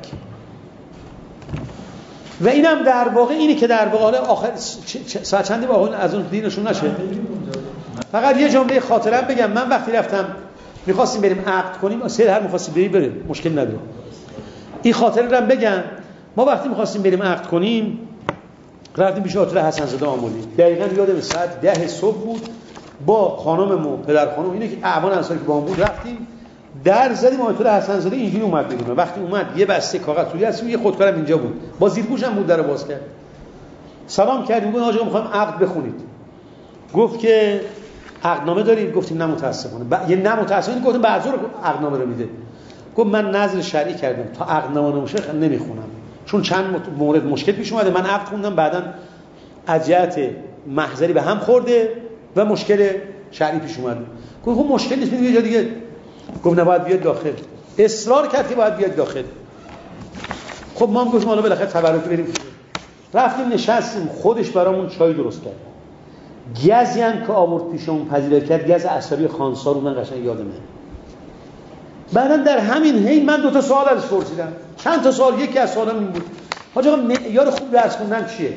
و اینم در واقع اینی که در واقع آخر ساعت چندی با از اون دینشون نشه. فقط یه جمله خاطرم بگم، من وقتی رفتم می‌خواستیم بریم عقد کنیم، سر هر مخواستیم بریم بریم مشکل نداره. این خاطره رو بگم، ما وقتی می‌خواستیم بریم عقد کنیم رفتیم پیش آتل حسن زاده آملی، دقیقاً یادم ساعت ده صبح بود، با خانممون پدر خانم اینه که اعوان انصاری که با هم بود رفتیم در زدیم. آیت الله حسن زاده اینجوری اومد بیرون، وقتی اومد یه بسته کاغذ توی هست، یه خودکارم اینجا بود با زیرپوش هم بود، در باز کرد، سلام کردیم، گفت آقا می‌خوایم عقد بخونید. گفت که عقدنامه دارید؟ گفتیم نه متاسفانه. ب... یه نه متاسفانه گفتم بعضی رو عقدنامه رو میده. گفت من نظر شرعی کردم تا عقدنامه نمیشه نمیخونم، چون چند مورد مشکل پیش اومده، من عقد خوندم بعداً از جهت محضری به هم خورده و مشکل شرعی پیش اومده. گفت خب مشکل نیست، میگه دیگه. گفت نباید بیاد داخل، اصرار کرد که باید بیاد داخل. خب ما هم گفتیم حالا بالاخره تبرک بریم. رفتیم نشستیم، خودش برامون چای درست کرد، گزی هم که آورد پیشمون پذیرایی کرد، گز عصاری خانسار، من قشنگ یادمه. بعدن در همین حین من دو تا سوال ازش پرسیدم، چند تا سوال، یکی از سوالام این بود حاج آقا معیار خوب درس خوندن چیه؟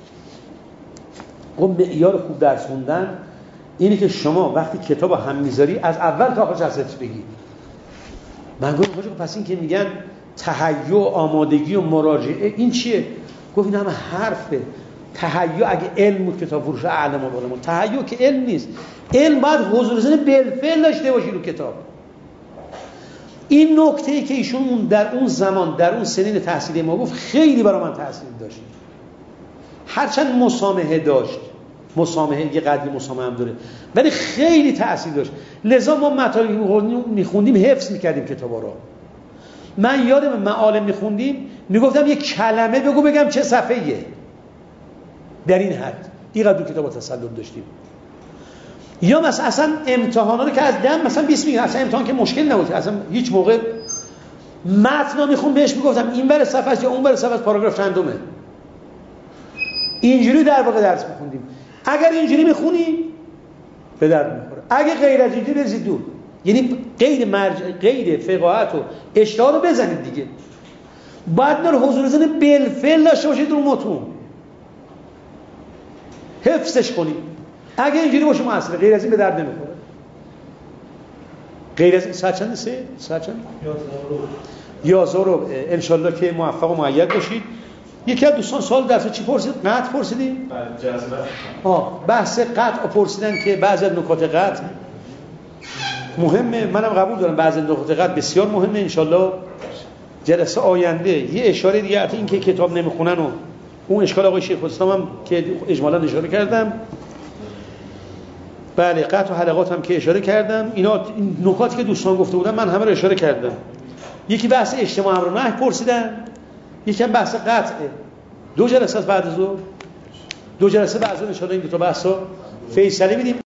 گفت معیار خوب درس خوندن اینه که شما وقتی کتاب هم میذاری از اول تا آخرش ازش بگی. من گفتم حاج آقا پس این که میگن تهیع و آمادگی و مراجعه این چیه؟ گفت این همه حرفه. تهیع اگه علم بود کتاب فروش اعلم و بالامون، تهیع که علم نیست، علم باید حضور ذهن بالفعل داشته باشی رو کتاب. این نکته‌ای که ایشون در اون زمان در اون سنین تحصیلی ما گفت خیلی برای من تاثیر داشت. هرچند مسامحه داشت، مسامحه یه قدری مسامحه هم داره، ولی خیلی تاثیر داشت. لذا ما مطالبی میخوندیم حفظ میکردیم کتابا رو. من یادم معالم میخوندیم میگفتم یه کلمه بگو بگم چه صفحه‌ایه، در این حد اینقدر کتابا تسلط داشتیم. یا مثلا اصلا امتحانا رو که از دم مثلا بیست میگن، اصلا امتحان که مشکل نبود، اصلا هیچ موقع متن میخون بهش میگفتم این بر صفحه است یا اون بر صفحه است، پاراگراف چندمه، اینجوری در واقع درس میخوندیم. اگر اینجوری میخونی به درد میخوره، اگه غیر از اینجوری بریزید دور، یعنی غیر مرجع، غیر فقاهت و اجتهاد رو بزنید دیگه. باید نر حضور زن بالفعل داشته باشید رو متون، حفظش کنید. اگه اینجوری باشه موثره، غیر از این به درد نمیخوره. غیر از این ساعت چند سه؟ ساعت چند؟ یازده رو انشالله که موفق و مؤید باشید. یکی از دوستان سوال درس چی پرسید؟ قطع پرسیدیم؟ بله جذبه. آه بحث قطع پرسیدن که بعضی از نکات قطع مهمه، منم قبول دارم بعضی از نکات قطع بسیار مهمه. انشالله جلسه آینده یه اشاره دیگه، حتی این که کتاب نمیخونن و اون اشکال آقای شیخ الاسلام هم که اجمالا اشاره کردم، بله قطع و حلقات هم که اشاره کردم، اینا این نکاتی که دوستان گفته بودن من همه رو اشاره کردم. یکی بحث اجتماع امر و نهی پرسیدن، یکی هم بحث قطعه. دو جلسه بعد از دو دو جلسه بعد از ان شاء الله این دو تا بحثا فیصله میدیم.